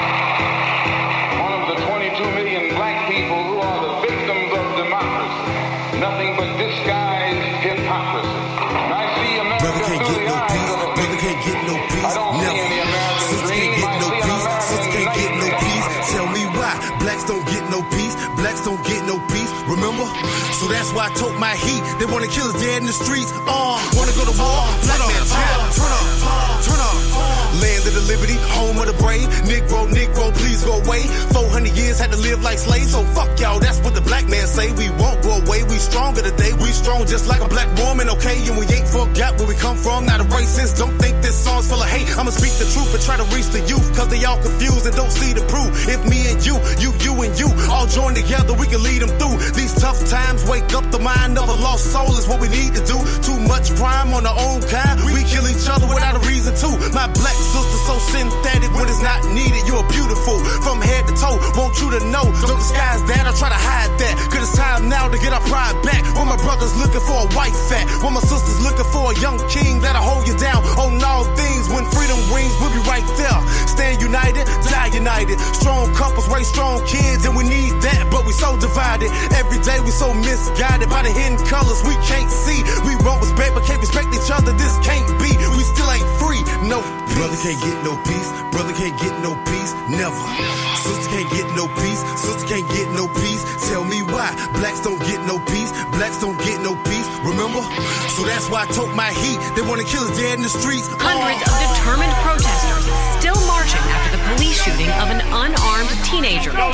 One of the 22 million black people who are the victims of democracy. Nothing but disguised hypocrisy. And I see America through the eyes of a brother can't get no peace. I don't see any American Sister dream. can't get no peace. Sister can't get no peace. Tell me why. Blacks don't get no peace. Blacks don't get no peace. Remember? So that's why I took my heat. They want to kill us dead in the streets. Wanna go to war? Black man, turn up. Land of the liberty, home of the brave. Negro, please go away. 400 years had to live like slaves. So fuck y'all, that's what the black man say. We won't go away. We stronger today. We strong just like a black woman, okay? And we ain't forgot where we come from. Not a racist. Don't think this song's full of hate. I'ma speak the truth and try to reach the youth, cause they all confused and don't see the proof. If me and you and you all join together, we can lead them through these tough times. Wake up the mind of a lost soul is what we need to do. Too much crime on our own kind. We kill each other without a reason to. My black sister so synthetic when it's not needed. You're beautiful from head to toe. Want you to know, don't disguise that or try to hide that. Cause it's time now to get our pride back. When my brother's looking for a white fat, when my sister's looking for a young king that'll hold you down on all things. When freedom rings, we'll be right there. Stand united, die united. Strong couples raise strong kids, and we need that, but we so divided. Every day we so misguided by the hidden colors we can't see. We want respect, but can't respect each other. This can't be. We still ain't free. No peace. Brother can't get no peace. Brother can't get no peace. Never. Sister can't get no peace. Sister can't get no peace. Tell me why. Blacks don't get no peace. Blacks don't get no peace. Remember? So that's why I took my heat. They want to kill us dead in the streets. Hundreds of determined protesters still marching after the police shooting of an unarmed teenager. Long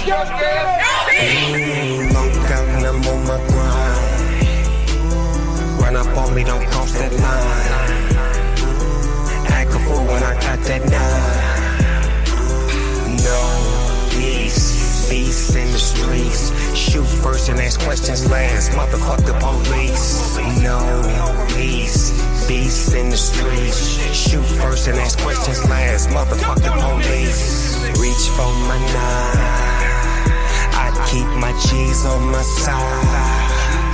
time I'm on my grind. Run up on me, don't cross that line. Act a fool when I got that nine. No peace in the streets. Shoot first and ask questions last. Motherfuck the police. No peace in the streets. Shoot first and ask questions last. Motherfuck the police. Reach for my nine. I keep my G's on my side.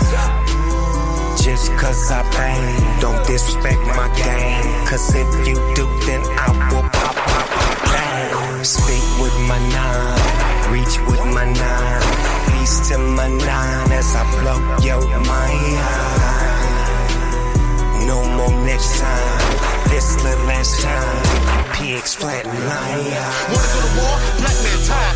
Just cause I bang, don't disrespect my game. Cause if you do, then I will pop. Speak with my nine, reach with my nine. Peace to my nine as I blow your mind. No more next time, this the last time. PX flat line. Wanna go to war? Black man tired.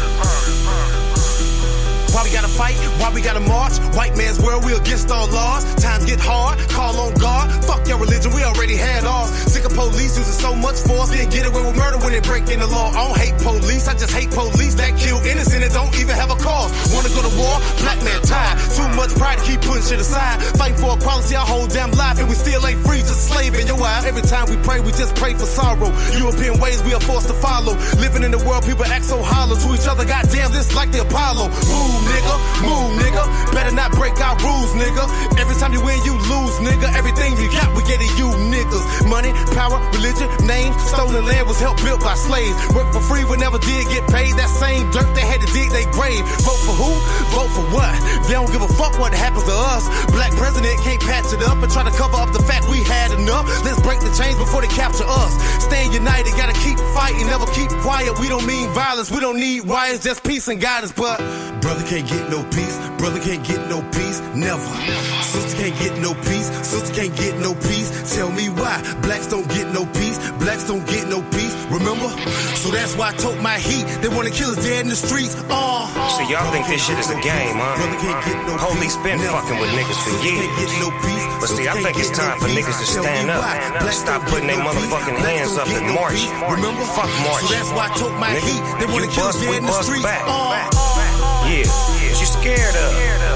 Why we gotta fight? Why we gotta march? White man's world, we against all laws. Times get hard, call on God. Fuck your religion, we already had ours. Sick of police using so much force. Then get away with murder when they break in the law. I don't hate police, I just hate police that kill innocent and don't even have a cause. Wanna go to war? Black man tired. Too much pride to keep putting shit aside. Fighting for equality our whole damn life, and we still ain't free, just slave in your eye. Every time we pray, we just pray for sorrow. European ways we are forced to follow. Living in the world, people act so hollow to each other. Goddamn, this like the Apollo. Move, nigga. Better not break our rules, nigga. Every time you win, you lose, nigga. Everything you got, we get it, you niggas. Money, power, religion, names. Stolen land was helped built by slaves. Work for free, but never did get paid. That same dirt they had to dig they grave. Vote for who? Vote for what? They don't give a fuck what happens to us. Black president can't patch it up and try to cover up the fact we had enough. Let's break the chains before they capture us. Staying united, gotta keep fighting, never keep quiet. We don't mean violence, we don't need riots, just peace and guidance. But brother can't get no peace, brother can't get no peace, never. Sister can't get no peace, sister can't get no peace. Tell me why blacks don't get no peace, blacks don't get no peace. Remember? So that's why I took my heat. They wanna kill us dead in the streets. So y'all think this shit is a game, huh? Police been fucking with niggas for years. But see, I think it's time for niggas to stand up. Stop putting their motherfucking hands up and march. Fuck march. So that's why I took my heat. They wanna kill us dead in the streets. Yeah, what you scared of?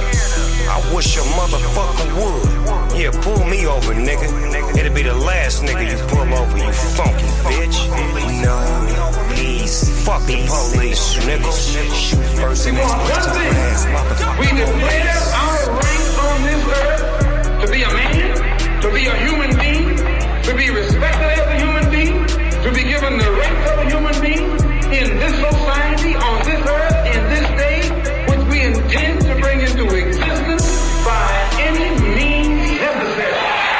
I wish a motherfucker would. Yeah, pull me over, nigga. It'll be the last nigga you pull over, you funky bitch. No peace. Fuck the police, nigga. Shoot first and ask questions last, motherfucker. We declare our rights on this earth to be a man, to be a human being, to be respected as a human being, to be given the rights of a human being in this society, on this earth, in this day, which we intend to bring into existence by any means necessary.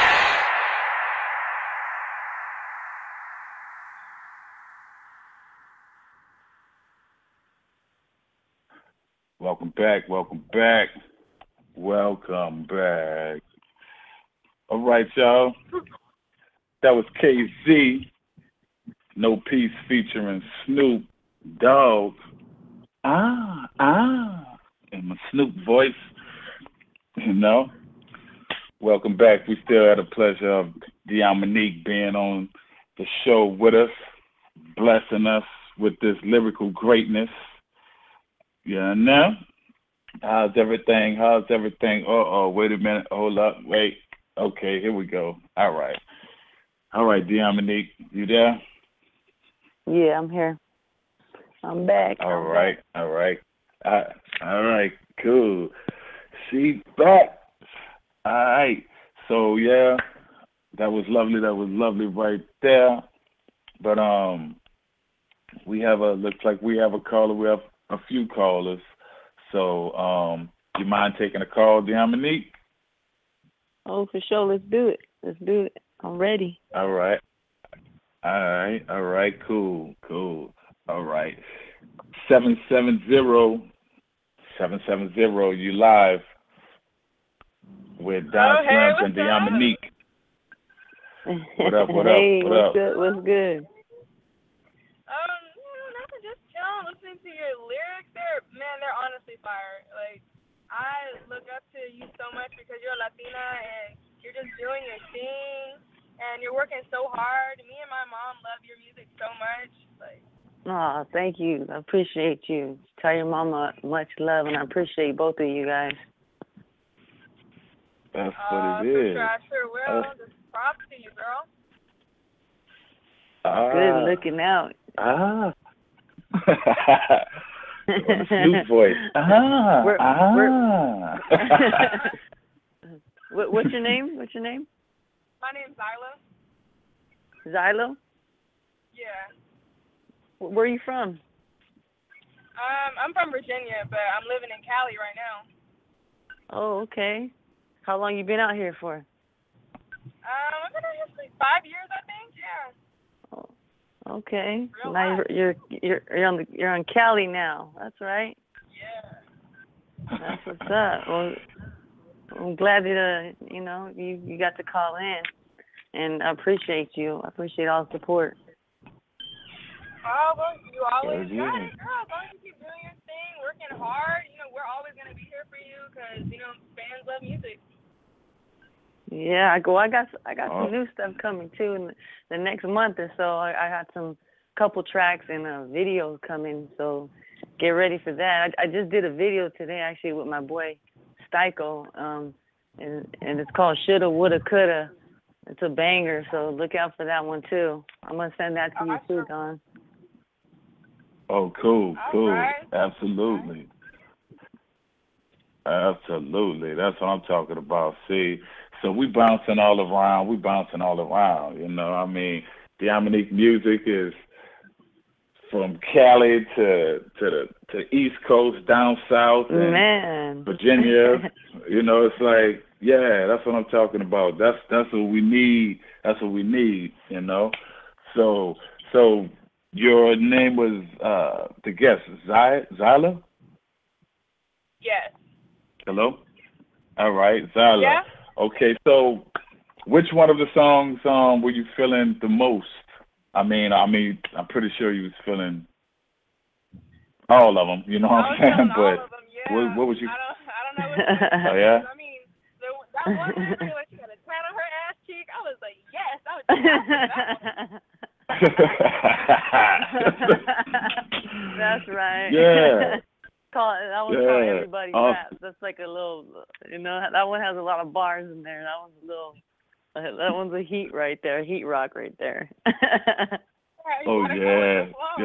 Welcome back. All right, y'all. That was KZ. No Peace featuring Snoop Dogg. In my Snoop voice, you know. Welcome back. We still had the pleasure of Diamonique being on the show with us, blessing us with this lyrical greatness. Yeah, now, how's everything? Wait a minute. Hold up. Wait. Okay, here we go. All right, Diamonique, you there? Yeah, I'm here. I'm back. All right. Cool. She's back. All right. So yeah, that was lovely right there. But looks like we have a caller. We have a few callers. So you mind taking a call, Diamonique? Oh, for sure. Let's do it. I'm ready. All right. Cool. All right. 770, you live with Don Slims and Dominique. What up, what hey, up, what up? Good, what's good? Nothing, just chilling, listening to your lyrics. They're honestly fire. Like, I look up to you so much because you're a Latina and you're just doing your thing and you're working so hard. Me and my mom love your music so much. Like, oh, thank you. I appreciate you. Tell your mama much love, and I appreciate both of you guys. That's what it is. Sure, I sure will. Just props to you, girl. Good looking out. Snoop voice. What's your name? What's your name? My name's Zylo. Zylo? Yeah. Where are you from? I'm from Virginia, but I'm living in Cali right now. Oh, okay. How long you been out here for? I've been out here for like 5 years, I think. Yeah. Oh, okay. Real now life. you're on Cali now. That's right. Yeah. That's what's up. Well, I'm glad that you got to call in, and I appreciate you. I appreciate all the support. Oh, well, you always got it, girl. As long as you keep doing your thing, working hard, we're always going to be here for you because, fans love music. Yeah, I got some new stuff coming, too, in the next month or so. I got some couple tracks and videos coming, so get ready for that. I just did a video today, actually, with my boy Styko, and it's called Shoulda, Woulda, Coulda. It's a banger, so look out for that one, too. I'm going to send that to you, too, Don. Oh, cool. Right. Absolutely. That's what I'm talking about. See, so we bouncing all around. Dominique music is from Cali to East Coast, down south, and Virginia. It's like, yeah, that's what I'm talking about. That's what we need. So your name was the guest, Zyla? Yes. Hello? All right, Zyla. Yeah. Okay, so which one of the songs were you feeling the most? I'm pretty sure you was feeling all of them, you know what I'm saying? But all of them, yeah. what was you? I don't know what to say. Oh, yeah? That one memory when she got a tan on her ass cheek, I was like, yes, I was That's right. Yeah. That one's called Everybody's Rap. That's like a little, that one has a lot of bars in there. That one's a heat right there, heat rock right there. Oh, yeah.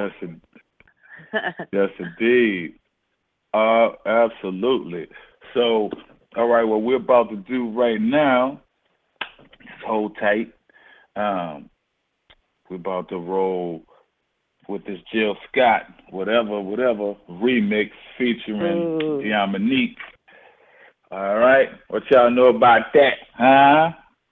Yes, indeed. Absolutely. So, all right, what we're about to do right now, just hold tight. We're about to roll with this Jill Scott, whatever, remix featuring Dominique. All right, what y'all know about that, huh?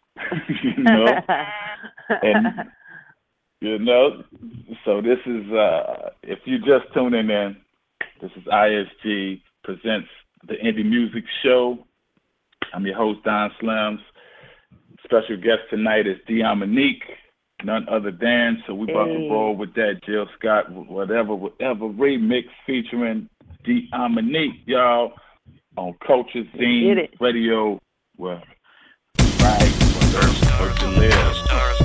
So this is, if you just tuning in, this is ISG presents the Indie Music Show. I'm your host, Don Slims. Special guest tonight is Dominique, none other than. So we about to roll with that Jill Scott, whatever remix featuring Dominique, y'all, on Culture Zine Radio. Well, right, where you live.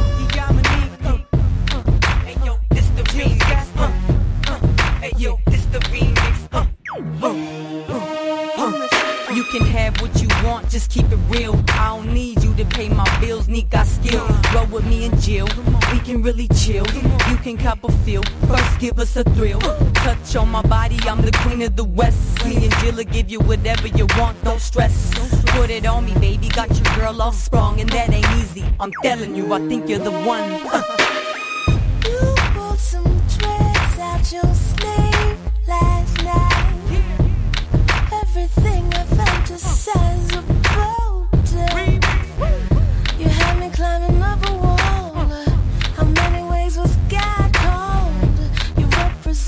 You can have what you want, just keep it real. I don't need you to pay my bills, need got skill. Roll with me and Jill, we can really chill. You can cop a feel, first give us a thrill. Touch on my body, I'm the queen of the West. Me and Jill will give you whatever you want, don't stress. Put it on me, baby, got your girl all sprung, and that ain't easy. I'm telling you, I think you're the one. You pulled some tricks out your sleeve last night. Everything I fantasize about it. You had me climbing up a wall. How many ways was God called? You represent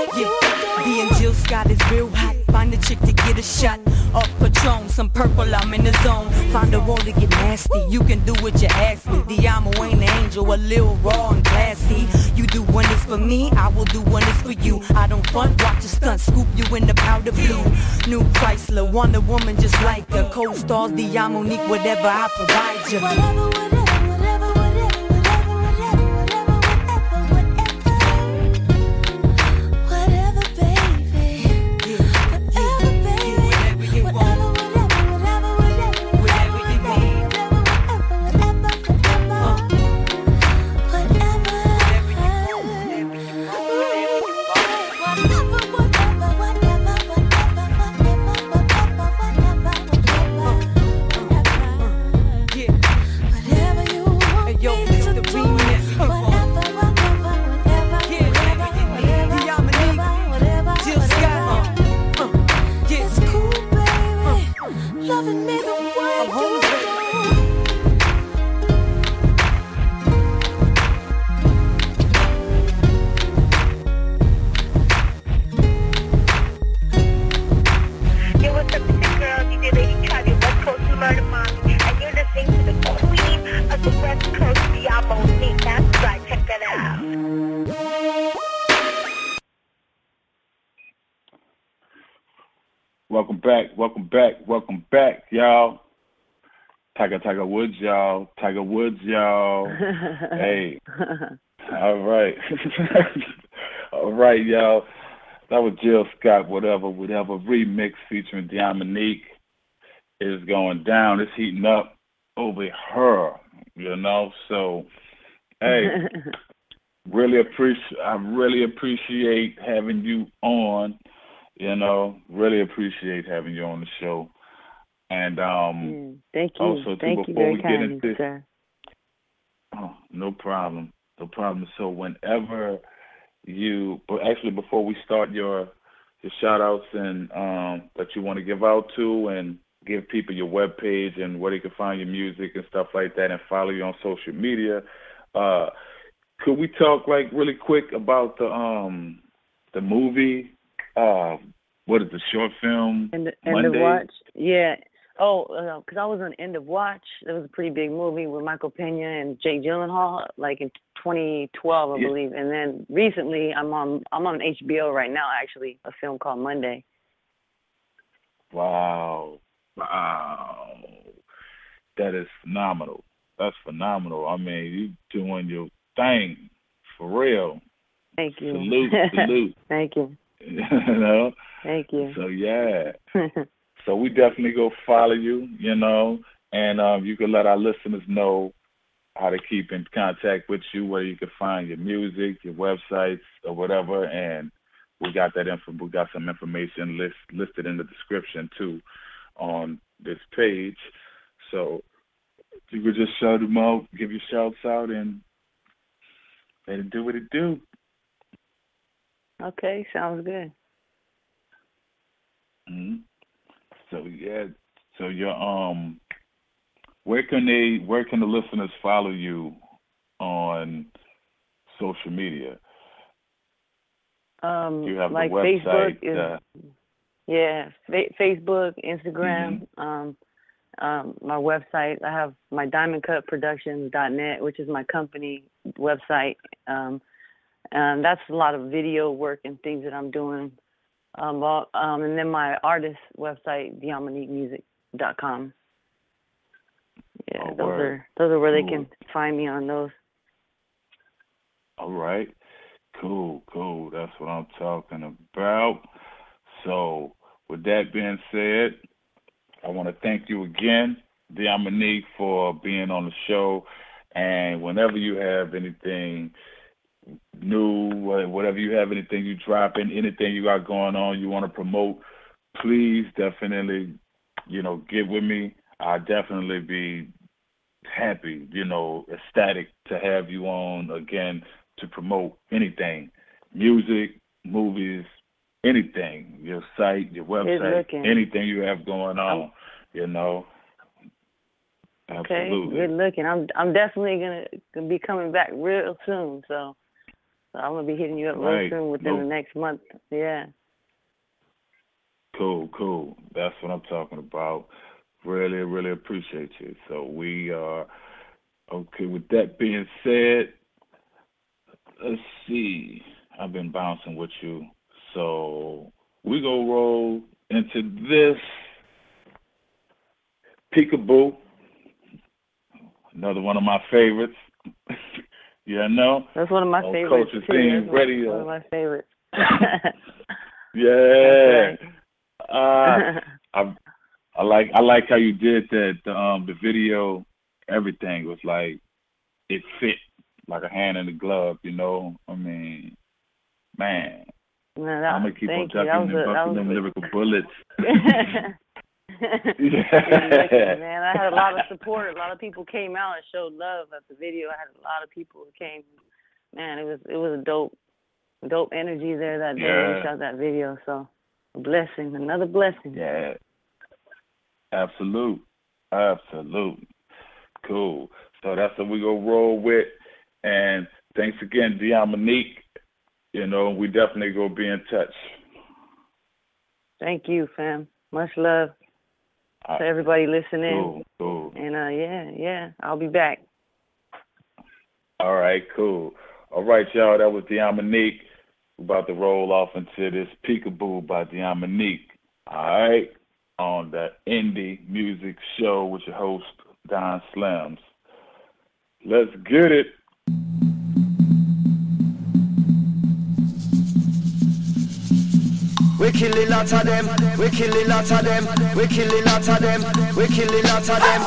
Being Jill Scott is real hot. Find a chick to get a shot of Patron, some purple, I'm in the zone. Find a wall to get nasty. You can do what you ask me. Diamo ain't an angel, a little raw and classy. You do wonders for me, I will do wonders for you. I don't front, watch a stunt, scoop you in the powder blue. New Chrysler, Wonder Woman just like her. Co-stars, Diamonique, whatever I provide you. Welcome back, y'all. Tiger Woods, y'all. Tiger Woods, y'all. Hey. All right. All right, y'all. That was Jill Scott, whatever remix featuring Diamonique is going down. It's heating up over her, you know. So, hey, I really appreciate having you on. You know, really appreciate having you on the show. And thank you. Also, thank you very kindly, sir. Oh, no problem. No problem. So whenever before we start your shout outs and that you want to give out to and give people your webpage and where they can find your music and stuff like that and follow you on social media, could we talk like really quick about the movie? What is the short film? End of Watch? Yeah. Oh, because I was on End of Watch. It was a pretty big movie with Michael Pena and Jake Gyllenhaal, like in 2012, I believe. And then recently, I'm on HBO right now, actually, a film called Monday. Wow. That is phenomenal. That's phenomenal. I mean, you doing your thing for real. Thank you. Salute. Thank you. You know? Thank you. So, yeah. So we definitely go follow you, you know, and you can let our listeners know how to keep in contact with you, where you can find your music, your websites, or whatever. And we got that info. We got some information listed in the description too on this page. So you could just shout them out, give your shouts out, and let it do what it do. Okay, sounds good. Mm-hmm. So yeah, so your where can the listeners follow you on social media? You have like the website. Facebook Facebook, Instagram. Mm-hmm. My website. I have my DiamondCutProductions.net, which is my company website. And that's a lot of video work and things that I'm doing. And then my artist website, DiamoniqueMusic.com. Yeah, those are where they can find me on those. All right. Cool. That's what I'm talking about. So with that being said, I want to thank you again, Diamonique, for being on the show. And whenever you have anything new, whatever you have, anything you dropping, anything you got going on, you want to promote, please definitely, get with me. I'll definitely be happy, ecstatic to have you on again to promote anything, music, movies, anything, your site, your website, anything you have going on, Okay, Absolutely. good looking. I'm definitely gonna be coming back real soon. So So I'm gonna be hitting you up real soon within the next month. Yeah. Cool. That's what I'm talking about. Really, really appreciate you. So we are okay. With that being said, let's see. I've been bouncing with you, so we go roll into this Peekaboo. Another one of my favorites. Yeah, I know. That's one of my favorites too. That's Radio. one of my favorites. Yeah. Right. I like how you did that. The video, everything was like it fit like a hand in the glove. You know, I mean, man. I'm gonna keep on ducking and busting them lyrical bullets. Yeah. Man, I had a lot of support. A lot of people came out and showed love at the video. I had a lot of people who came. Man, it was a dope energy there that day when we shot that video. So a blessing, another blessing. Yeah. Absolute. Cool. So that's what we gonna roll with. And thanks again, Dion Monique. You know, we definitely gonna be in touch. Thank you, fam. Much love to everybody listening. Cool. And yeah, I'll be back. All right, cool. All right, y'all, that was Dion Monique. We're about to roll off into this Peekaboo by Dion Monique. All right, on the Indie Music Show with your host, Don Slims. Let's get it. We killing lots of them, we killing lots of them, we killing lots of them, we killing lots of them.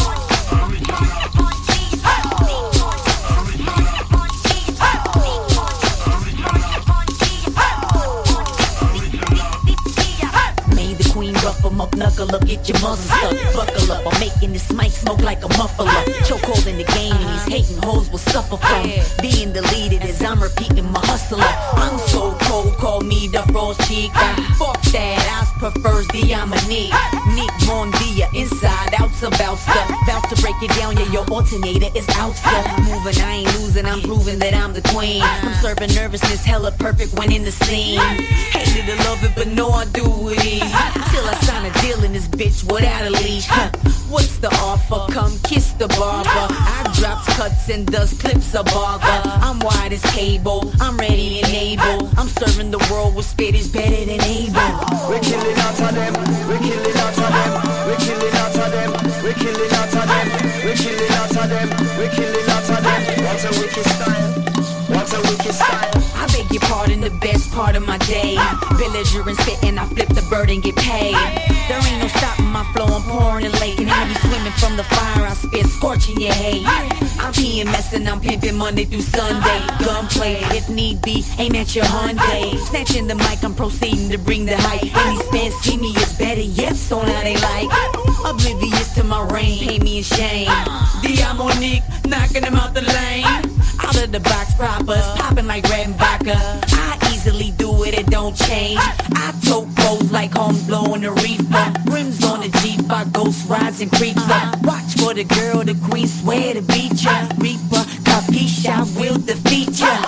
Rough 'em up, knuckle up, get your muzzle stuck. Buckle up, I'm making this mic smoke like a muffler. Chokehold in the game, and these hating hoes will suffer from being deleted as I'm repeating my hustler. I'm so cold, call me the Rose Chica. Fuck that, I prefers Dion Monique. Nick Mondia, inside, out's about stuff. About to break it down, yeah, your alternator is out stuff. Moving, I ain't losing, I'm proving that I'm the queen. I'm serving nervousness, hella perfect when in the scene. Hated to love it, but no, I do it easy. Till I sign a deal in this bitch without a leash. What's the offer? Come kiss the barber. I drops cuts and does clips of barber. I'm wide as cable, I'm ready and able. I'm serving the world with spit is better than able. We're killing out of them, we're killing out of them, we're killing out of them, we're killing out of them, we're killing out of them, we're killing out of them. What's a wicked style? What's a wicked style? I beg your pardon, the best part of my day. Villager and spittin', I flip the bird and get paid. There ain't no stopping my flow, I'm pouring it late. And I be swimming from the fire, I spit scorching your hate. I'm PMS and I'm pimping Monday through Sunday. Gunplay, if need be, aim at your Hyundai. Snatching the mic, I'm proceeding to bring the hype. And these fans see me as better yet, so now they like. Oblivious to my reign, pay me in shame. Dion Monique, knocking them out the lane. Out of the box proppers, popping like red and vodka. I easily do it, it don't change. I tote clothes like home blowing the reefer. Rims on the Jeep, I ghost rides and creeps up. Watch for the girl, the queen, swear to beat ya. Reaper, capiche, I will defeat ya.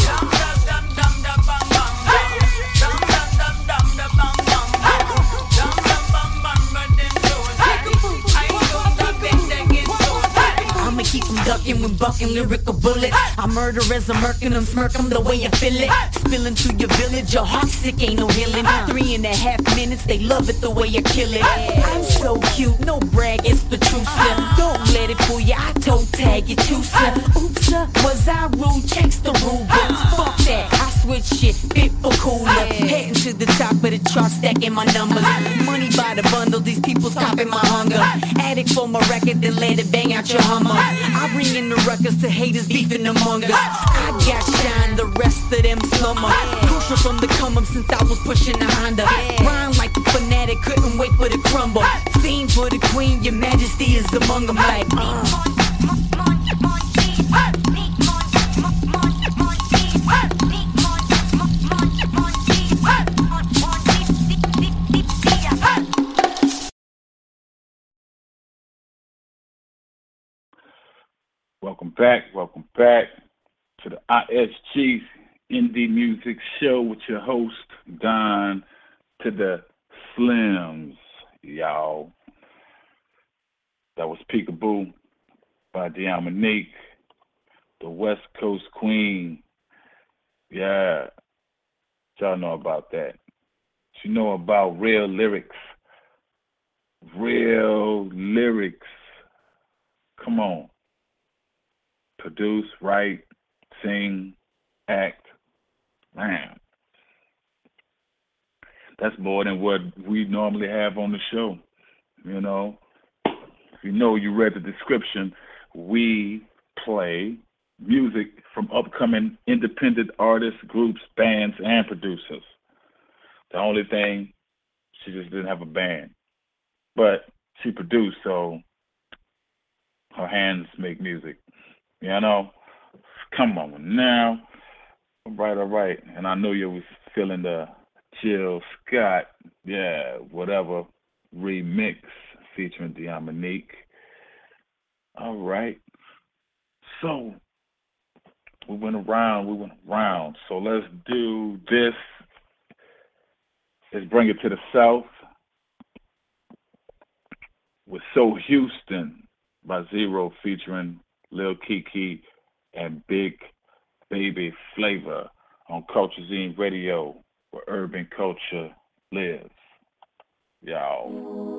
Keep them ducking when bucking lyrical bullets. I murder as I'm murking them, smirk them the way I feel it. Spilling through your village, your heart sick, ain't no healing. 3.5 minutes, they love it the way I kill it. I'm so cute, no brag, it's the truth, sir. Don't let it fool ya, I toe tag you too, sir. Oops, was I rude? Checks the rule book. Fuck that, I switch shit, fit for cooler. Heading to the top of the chart, stacking my numbers. Money by the bundle, these people's copping my hunger. Addict for my record, then let it bang out your Hummer. I bring in the ruckus to haters beefing among us. I got shine, the rest of them slumber. Crucial from the come up since I was pushing the Honda. Rhyme like a fanatic, couldn't wait for the crumble. Fiend for the queen, your majesty is among them like Welcome back to the ISG Indie Music Show with your host, Don to the Slims, y'all. That was Peekaboo by Diamonique, the West Coast Queen. Yeah, y'all know about that. You know about real lyrics. Real lyrics. Come on. Produce, write, sing, act. Man. That's more than what we normally have on the show. You know, if you know, you read the description, we play music from upcoming independent artists, groups, bands, and producers. The only thing, she just didn't have a band. But she produced, so her hands make music. You know? Come on now. All right. And I know you was feeling the Jill Scott, whatever, remix featuring Diamonique. All right. So, we went around. So let's do this. Let's bring it to the South with So Houston by Zero featuring Lil Keke and Big Baby Flavor on Culture Zine Radio, where urban culture lives. Y'all.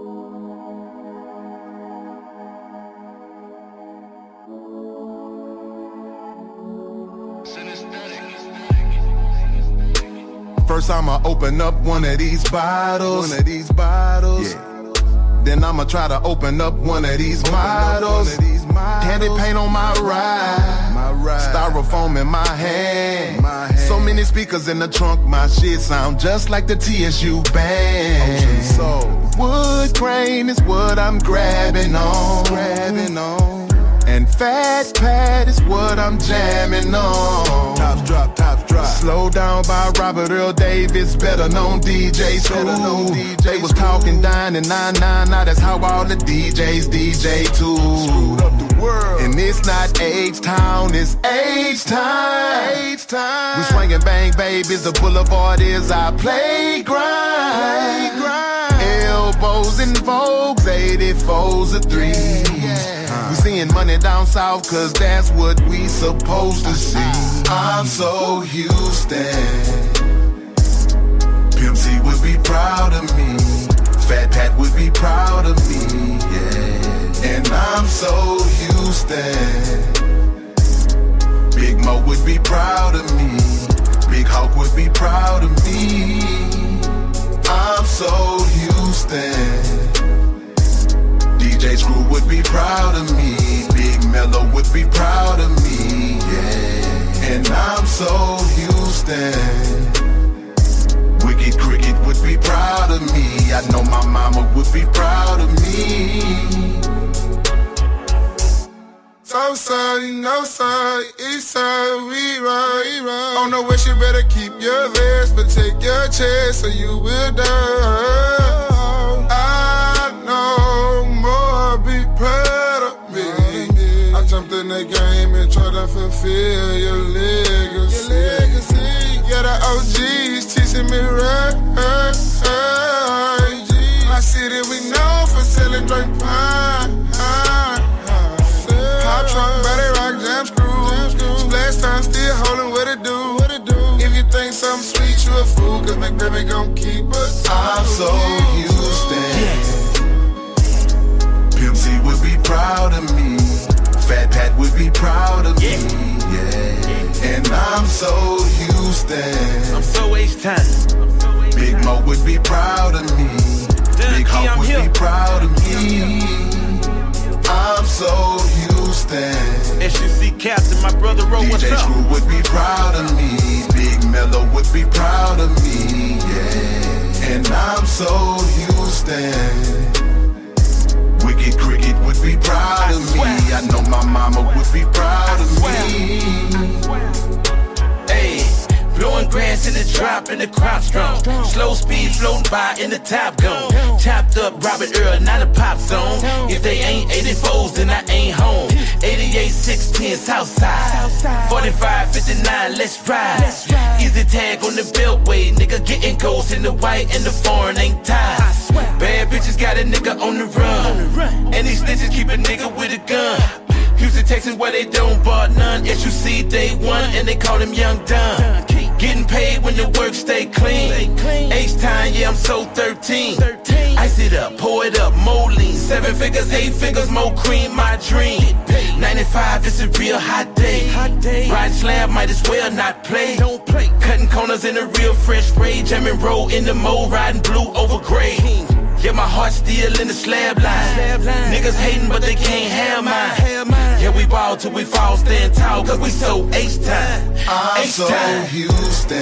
First I'ma open up one of these bottles. Yeah. Then I'ma try to open up one of these models. Candy paint on my ride. Styrofoam in my hand. So many speakers in the trunk, my shit sound just like the TSU band. Wood grain is what I'm grabbing on. And Fat Pat is what I'm jamming on. Tops drop. Slow Down by Robert Earl Davis, better known DJ Screw. They was talking, dining, 9-9, now that's how all the DJs DJ too. Screwed up the world. And it's not H-Town, it's H-Time. We swinging bang, babies, the boulevard is our playground. Elbows in Vogues, 84s or 3s. We seeing money down south, cause that's what we supposed to see. I'm so Houston. Pimp C would be proud of me. Fat Pat would be proud of me, yeah. And I'm so Houston. Big Mo would be proud of me. Big Hawk would be proud of me. I'm so Houston. DJ Screw would be proud of me. Big Mello would be proud of me, yeah. And I'm so Houston. Wicked Cricket would be proud of me. I know my mama would be proud of me. Southside, Northside, Eastside, we ride. On the wish you better keep your vest, but take your chance or you will die. I know more, be proud of me. I jumped in the game and tried to fulfill your legacy. Yeah, the OGs teaching me right. My city we know for selling drink pine. Pop trunk, body rock, jam screw. Splash time still holding what it do. If you think something sweet, you a fool, cause my baby gon' keep us. I'm so Houston. Pimp C would be proud of me. Fat Pat would be proud of me, yeah. And I'm so Houston. I'm so H-Time. Big Mo would be proud of me. Big Hawk would be proud of me. I'm so Houston. SUC Captain, my brother Ro, what's up? DJ Screw would be proud of me. Big Mello would be proud of me, yeah. And I'm so Houston. Wicked Cricket would be proud of me. I know my mama would be proud of me. Hey, Blowing grass in the drop and the crop strong. Slow speed floating by in the top gun. Chopped up Robert Earl, not a pop song. If they ain't 84s, then I ain't home. 88, 610, Southside. 45, 59, let's ride. Easy tag on the beltway. Nigga getting ghosts in the white and the foreign ain't tied. Bad bitches got a nigga on the run. And these snitches keep a nigga with a gun. Houston, Texas, where they don't bar none. SUC day one, and they call him Young Don. Getting paid when the work stay clean. H-time, yeah, I'm so 13. Ice it up, pour it up, more lean. 7 figures, 8 figures, more cream, my dream. 95, it's a real hot day. Ride slab, might as well not play. Cutting corners in a real fresh spray. Jamming roll in the mo, riding blue over gray. Yeah, my heart still in the slab line. Niggas hating, but they can't have mine. Yeah, we ball till we fall, stand tall, cause we so H-time. I'm so Houston.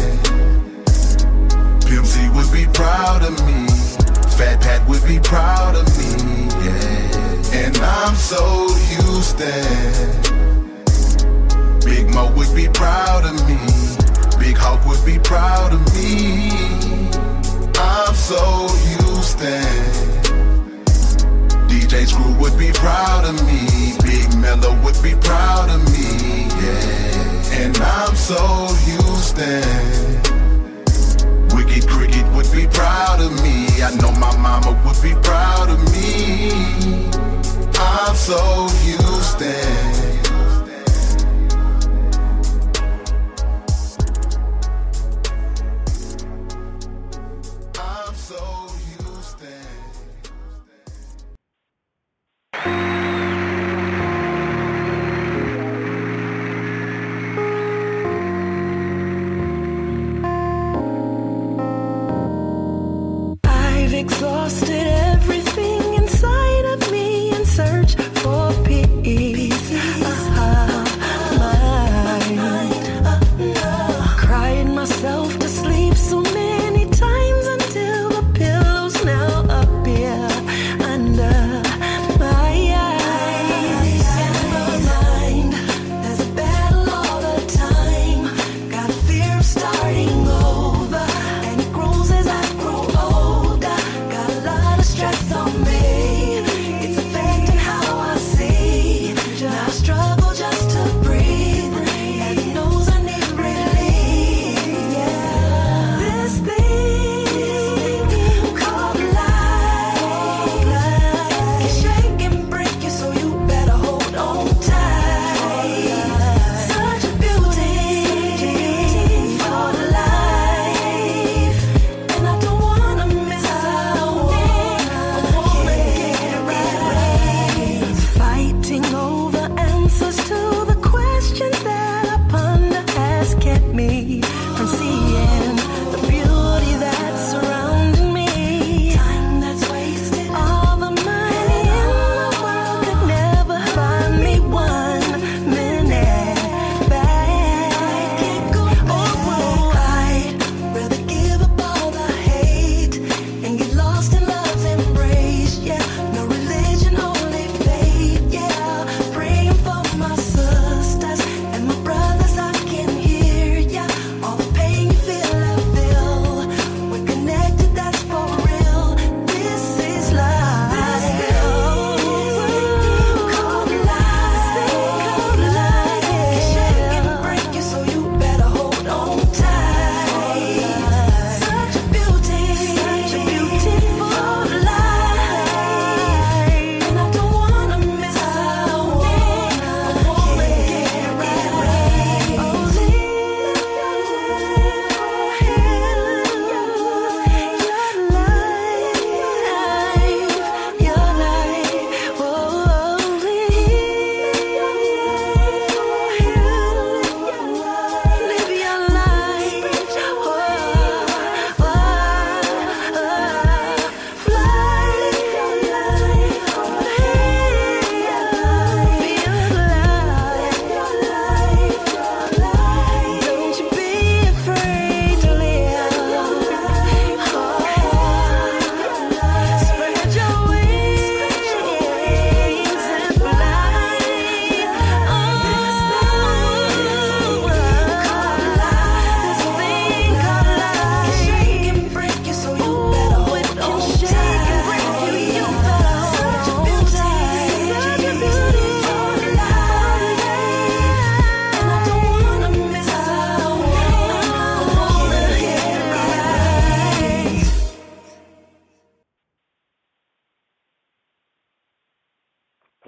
Pimp C would be proud of me. Fat Pat would be proud of me, yeah. And I'm so Houston. Big Mo would be proud of me. Big Hawk would be proud of me. I'm so Houston. DJ Screw would be proud of me. Big Mello would be proud of me, yeah. And I'm so Houston. Wicked Cricket would be proud of me. I know my mama would be proud of me. I'm so Houston. Exhausted everything inside of me in search for peace.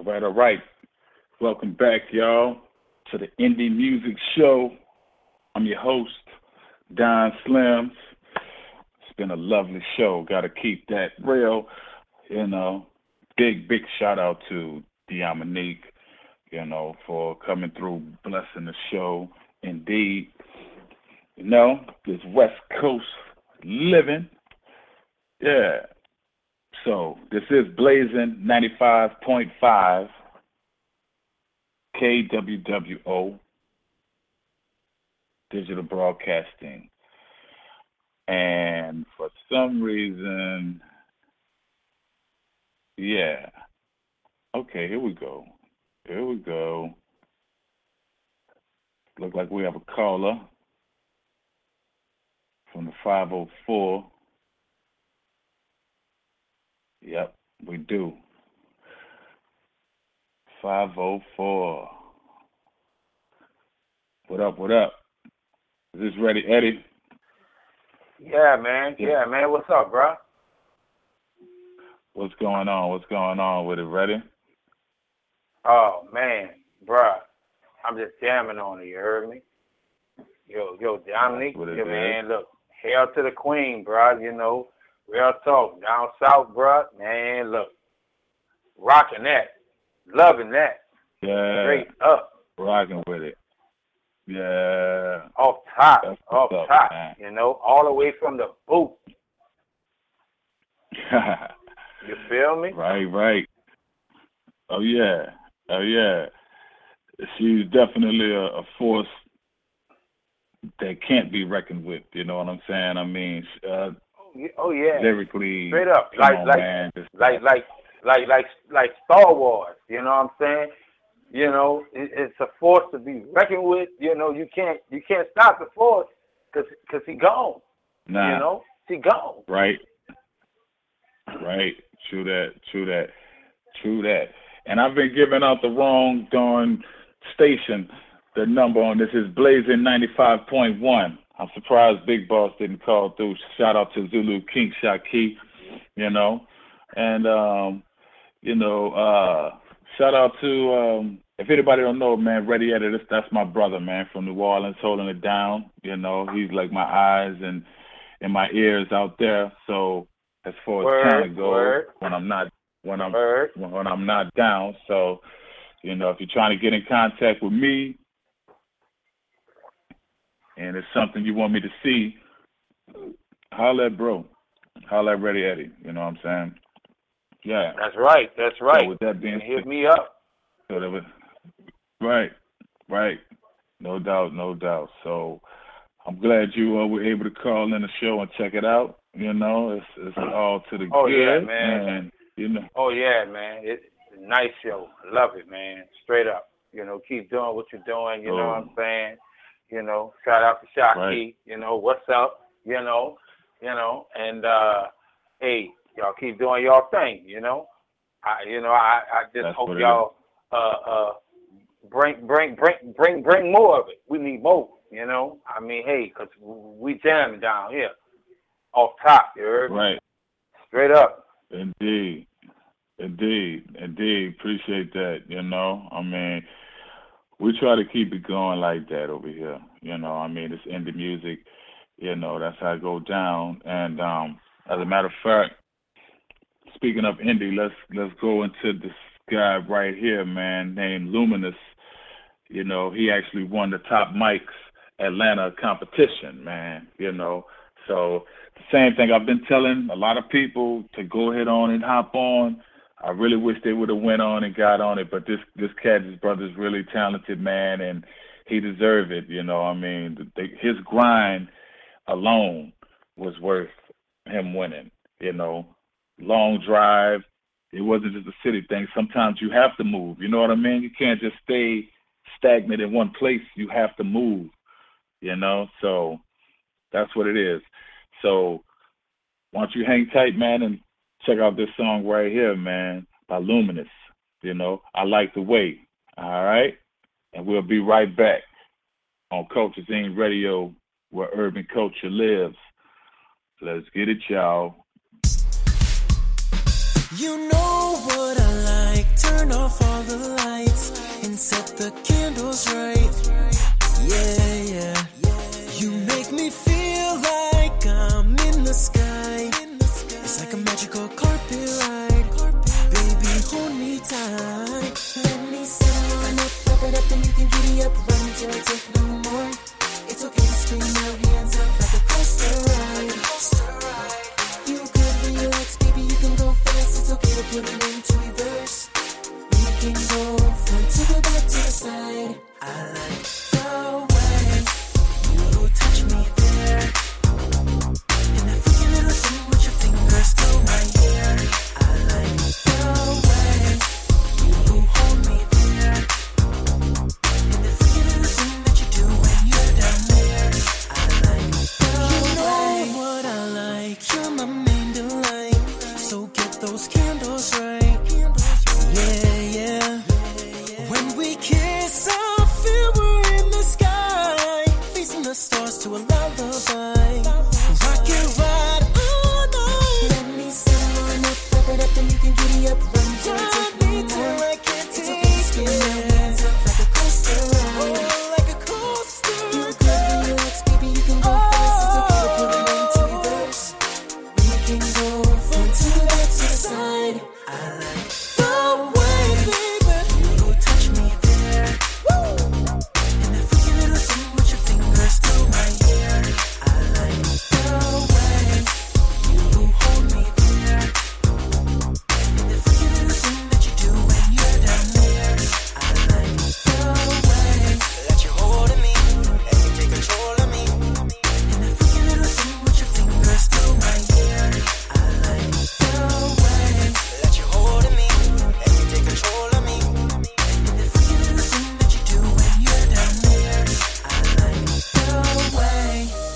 All right. Welcome back, y'all, to the Indie Music Show. I'm your host, Don Slims. It's been a lovely show. Got to keep that real, you know. Big shout out to Diamonique, you know, for coming through, blessing the show. Indeed, you know, this West Coast living. Yeah. So this is Blazing 95.5 KWWO Digital Broadcasting. And for some reason, yeah. Okay, here we go. Look like we have a caller from the 504. Yep, we do. 504. What up? Is this ready, Eddie? Yeah, man. What's up, bro? What's going on with it? Ready? Oh, man, bro. I'm just jamming on it, you heard me? Yo, Dominique, man, look, hail to the queen, bro, you know. Real talk, down south, bro, man, look, rocking that, loving that. Yeah. Straight up. Rocking with it. Yeah. Off top, man. You know, all the way from the boot. You feel me? Right. Oh, yeah. She's definitely a force that can't be reckoned with, you know what I'm saying? I mean, oh yeah, lyrically, straight up, like Star Wars. You know what I'm saying? You know, it's a force to be reckoned with. You know, you can't stop the force because he gone. Nah. You know, he gone. Right. True that. And I've been giving out the wrong darn station. The number on this is Blazing 95.1. I'm surprised Big Boss didn't call through. Shout out to Zulu King Shaki, you know. And, shout out to, if anybody don't know, man, Ready Eddie, that's my brother, man, from New Orleans, holding it down. You know, he's like my eyes and my ears out there. So as far as talent goes, when I'm not down. So, you know, if you're trying to get in contact with me, and it's something you want me to see, holla at bro. Holla at Ready Eddie. You know what I'm saying? Yeah. That's right. So with that being hit me up. So that was, right. No doubt. So I'm glad you were able to call in the show and check it out. You know, it's all to the good. Oh, yeah, man. And, you know. Oh, yeah, man. It's a nice show. Love it, man. Straight up. You know, keep doing what you're doing. You know what I'm saying? You know, shout out to Shaki. Right. You know, what's up? You know, and hey, y'all keep doing y'all thing. You know, I just That's hope y'all bring more of it. We need more. You know, I mean, hey, 'cause we jamming down here, off top. You heard me? Right. Straight up. Indeed. Appreciate that. You know, I mean, we try to keep it going like that over here. You know, I mean, it's indie music. You know, that's how it go down. And as a matter of fact, speaking of indie, let's go into this guy right here, man, named Luminous. You know, he actually won the Top Mics Atlanta competition, man. You know, so the same thing I've been telling a lot of people to go ahead on and hop on. I really wish they would have went on and got on it, but this cat, his brother's really talented, man, and he deserved it. You know, I mean, his grind alone was worth him winning. You know, long drive. It wasn't just a city thing. Sometimes you have to move. You know what I mean? You can't just stay stagnant in one place. You have to move. You know, so that's what it is. So why don't you hang tight, man, and check out this song right here, man, by Luminous. You know, I Like the Way. All right? And we'll be right back on Culture Zine Radio, where urban culture lives. Let's get it, y'all. You know what I like. Turn off all the lights and set the candles right. Yeah, yeah. You make me feel like I'm in the sky. It's like a magical carpet ride. Baby, hold me tight. Let me sit on up, wrap it up, then you can giddy up. Run till I take no more. It's okay to scream out, hands up like a coaster ride. You could relax, baby, you can go fast. It's okay to put it into reverse. We can go front to the back to the side. I like the way you touch me there. And that freaky little thing with your fingers through my hair. I like the way you hold me there. And that freaky little thing that you do when you're down there. I like the way. You know what I like. You're my main delight. So get those candles right. Yeah, yeah. When we kiss, I feel we're in the sky, facing the stars to a lullaby. Rock and ride all night. Let me sit on up, wrap it up, then you can giddy up. Run till I can't take it. Spin your hands up like a coaster ride. Oh, like a coaster. You could relax, baby, you can go fast. It's okay to put it into reverse. We can go front to the back to the side. I like the way, baby, you touch me there. And that freaky little thing with your fingers through my hair. I like the way you hold me there. And that freaky little thing that you do when you're down there. I like the way that you're holding me and you take control of me. And that freaky little thing with your fingers through my hair. I like the way that you're holding me and you take control of me. And that freaky little thing that you do when you're down there. I like the way.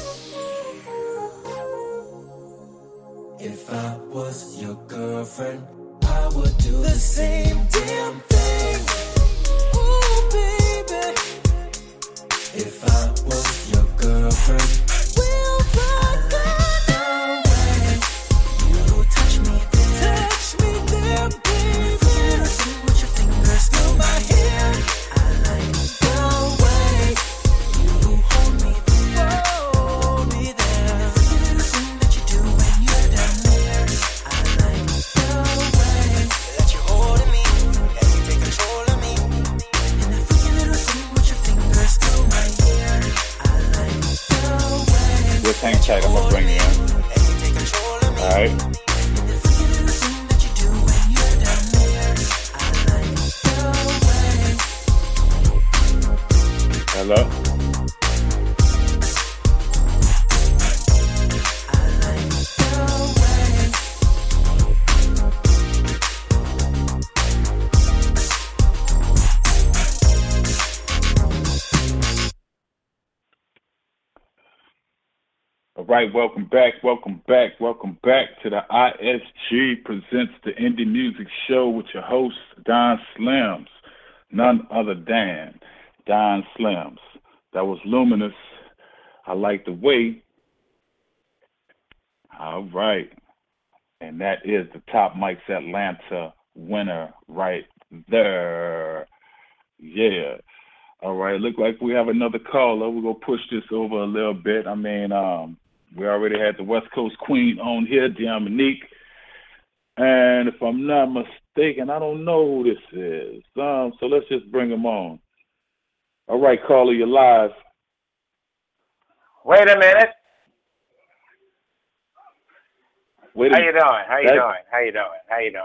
If I was your girlfriend, I would do the same damn thing. Ooh, baby. If I was your girlfriend, we'll rock the way. You touch me there. Touch me there, baby. With your fingers through my hair. I like the way you hold me there. Hold me there. The little thing that you do when you're down there. I like the way that you're holding me and you take control of me. And that freaky little thing with your fingers through my hair. I like the way. Just hang tight, I'm gonna bring you in. Alright. Hello? All right, welcome back to the ISG Presents the Indie Music Show with your host, Don Slims. None other than Don Slims. That was Luminous. I Like the Way. All right. And that is the Top Mics Atlanta winner right there. Yeah. All right. Look like we have another caller. We're going to push this over a little bit. I mean, we already had the West Coast Queen on here, Dominique. And if I'm not mistaken, I don't know who this is. So let's just bring him on. All right, caller, you're live. Wait a minute. How you doing?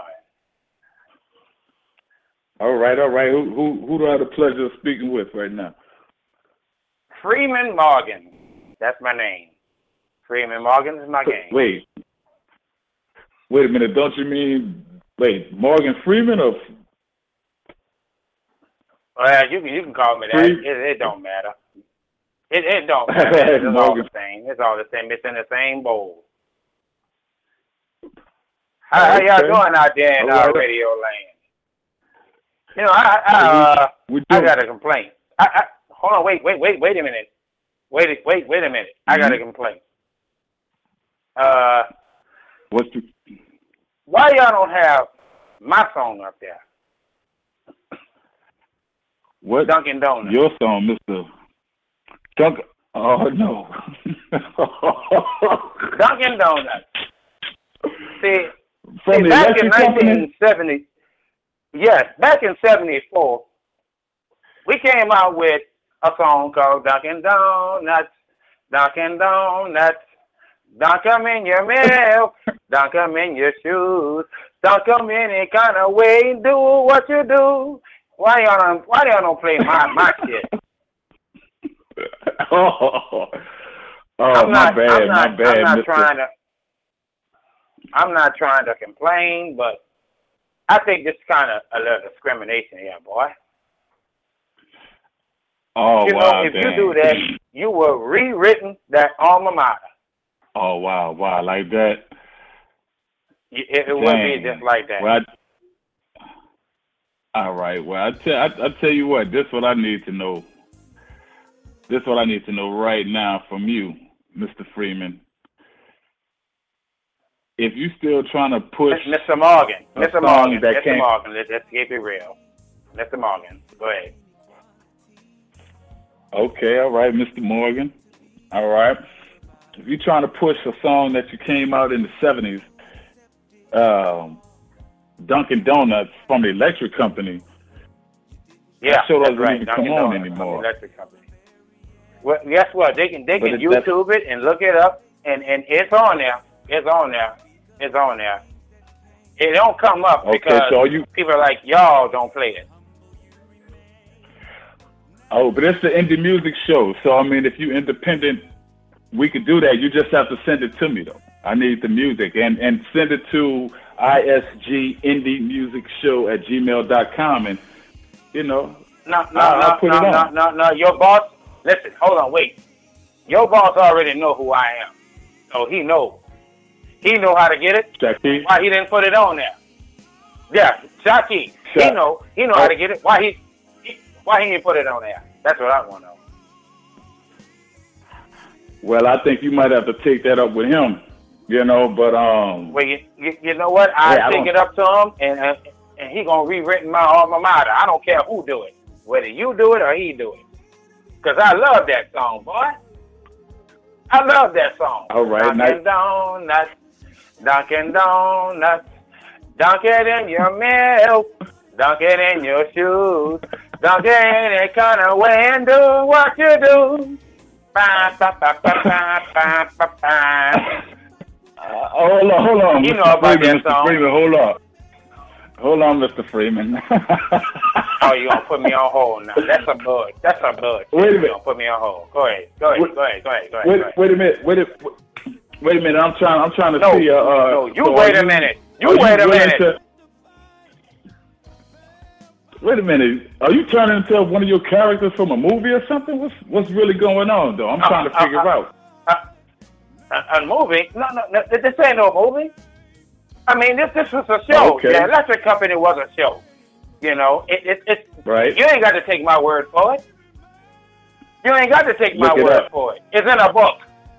All right. Who do I have the pleasure of speaking with right now? Freeman Morgan. That's my name. Freeman Morgan is my game. Wait a minute. Don't you mean Morgan Freeman or? Well, you can call me that. It don't matter. It don't matter. It's all the same. It's all the same. It's in the same bowl. How y'all doing out there in Radio Land? You know, I got a complaint. Hold on. Wait a minute. Wait a minute. I got a complaint. What's the? Why Why y'all don't have my song up there? What? Dunkin' Donuts. Your song, Mr. Dunkin'. Oh, no. Dunkin' Donuts. See, From the back in electric company? 1970, yes, back in 74, we came out with a song called Dunkin' Donuts, Dunkin' Donuts, dunk 'em in your milk, dunk 'em in your shoes, dunk 'em any kind of way, do what you do. Why y'all don't play my shit? My bad. I'm not trying to complain, but I think this is kind of a little discrimination here, boy. Oh, you wow, know, if you do that, you were rewritten that alma mater. Oh, wow, like that. It would be just like that. Well, all right. Well, I tell you what. This is what I need to know. This is what I need to know right now from you, Mr. Freeman. If you still trying to push, Mr. Morgan, let's keep it real. Mr. Morgan, go ahead. Okay, all right, Mr. Morgan. All right. If you're trying to push a song that you came out in the 70s, Dunkin' Donuts from the electric company, yeah, sure that's doesn't right. even Dunkin' come on Donuts anymore. from the electric company. Well, guess what? They can YouTube it and look it up, and it's on there. It's on there. It's on there. It don't come up because people like y'all don't play it. Oh, but it's the indie music show. So, I mean, if you're independent, we could do that. You just have to send it to me, though. I need the music. And send it to isgindymusicshow@gmail.com. And, you know, I'll put it on. No. Your boss, listen, hold on, wait. Your boss already know who I am. So he knows. He know how to get it. Shaki? Why he didn't put it on there? Yeah, Shaki. He know how to get it. Why he didn't put it on there? That's what I want to know. Well, I think you might have to take that up with him, you know, but Well, you know what? I take it up to him, and he gonna rewritten my alma mater. I don't care who do it, whether you do it or he do it, because I love that song, boy. I love that song. All right, Dunkin' Donuts, Dunkin' Donuts, dunk it in your milk, dunk it in your shoes, dunk it any kind of way and do what you do. Hold on. You know about that song. Freeman, hold on, Mr. Freeman. Oh, you gonna put me on hold now? That's a bud. Wait a minute. You gonna put me on hold? Go ahead. Wait a minute. I'm trying to see. No, you wait a minute. Wait a minute. Are you turning into one of your characters from a movie or something? What's really going on, though? I'm trying to figure out. A movie? No. This ain't no movie. I mean, this was a show. Okay. The electric company was a show. You know, it's right. You ain't got to take my word for it. You ain't got to take my word for it. It's in a book.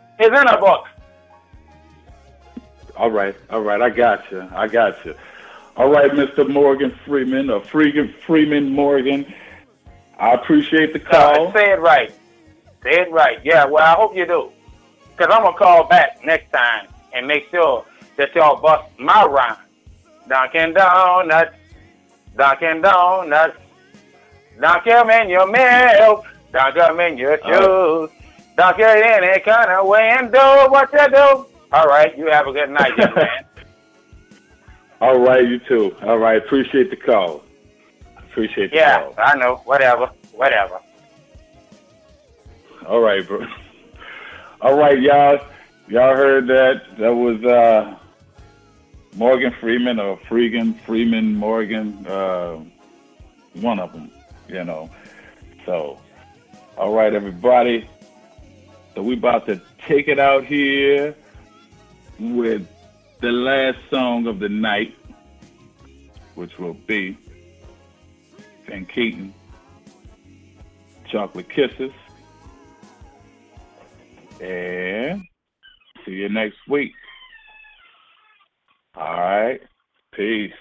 All right. I got you. All right, Mr. Morgan Freeman, or Freeman Morgan. I appreciate the call. Say it right. Yeah, well, I hope you do. Because I'm going to call back next time and make sure that y'all bust my rhyme. Dunkin' Donuts, Dunkin' Donuts, dunk 'em in your milk, dunk 'em in your shoes, dunk it any kind of way and do what you do. All right, you have a good night, young man. All right, you too. All right, appreciate the call. Call. Yeah, I know. Whatever. All right, bro. All right, y'all. Y'all heard that. That was Morgan Freeman or Freeman Morgan. One of them, you know. So, all right, everybody. So we about to take it out here with the last song of the night, which will be Van Keaton, Chocolate Kisses. And see you next week. All right. Peace.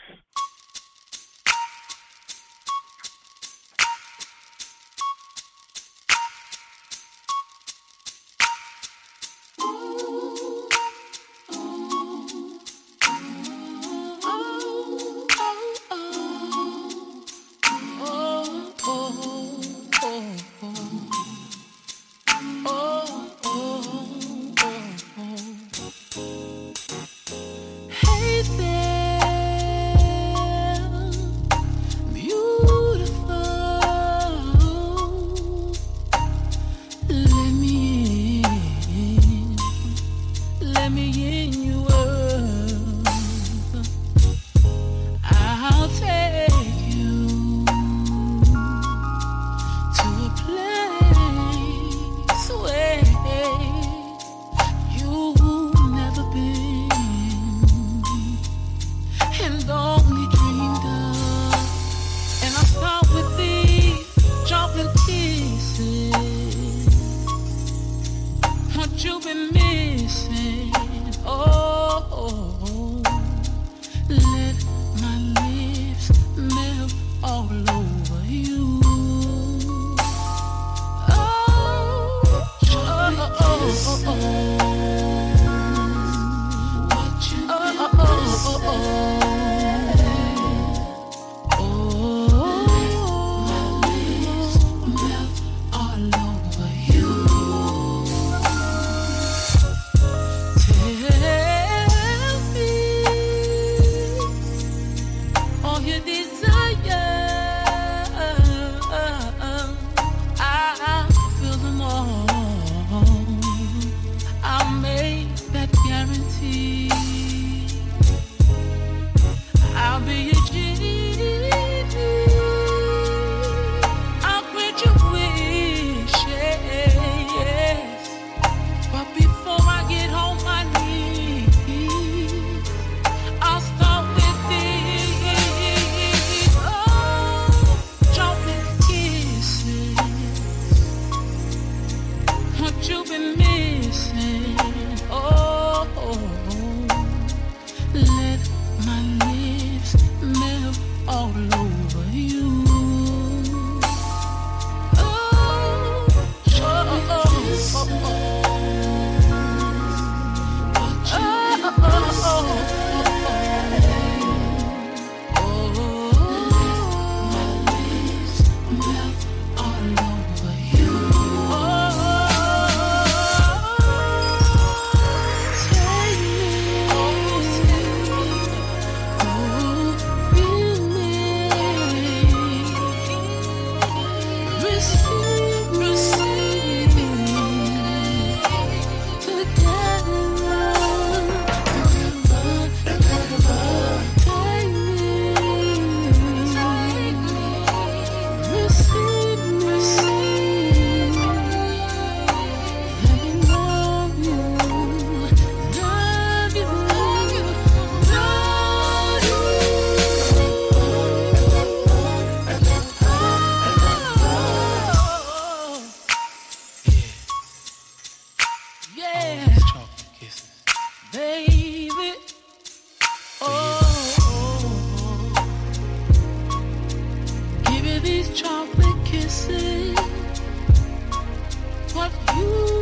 Chocolate kisses, what you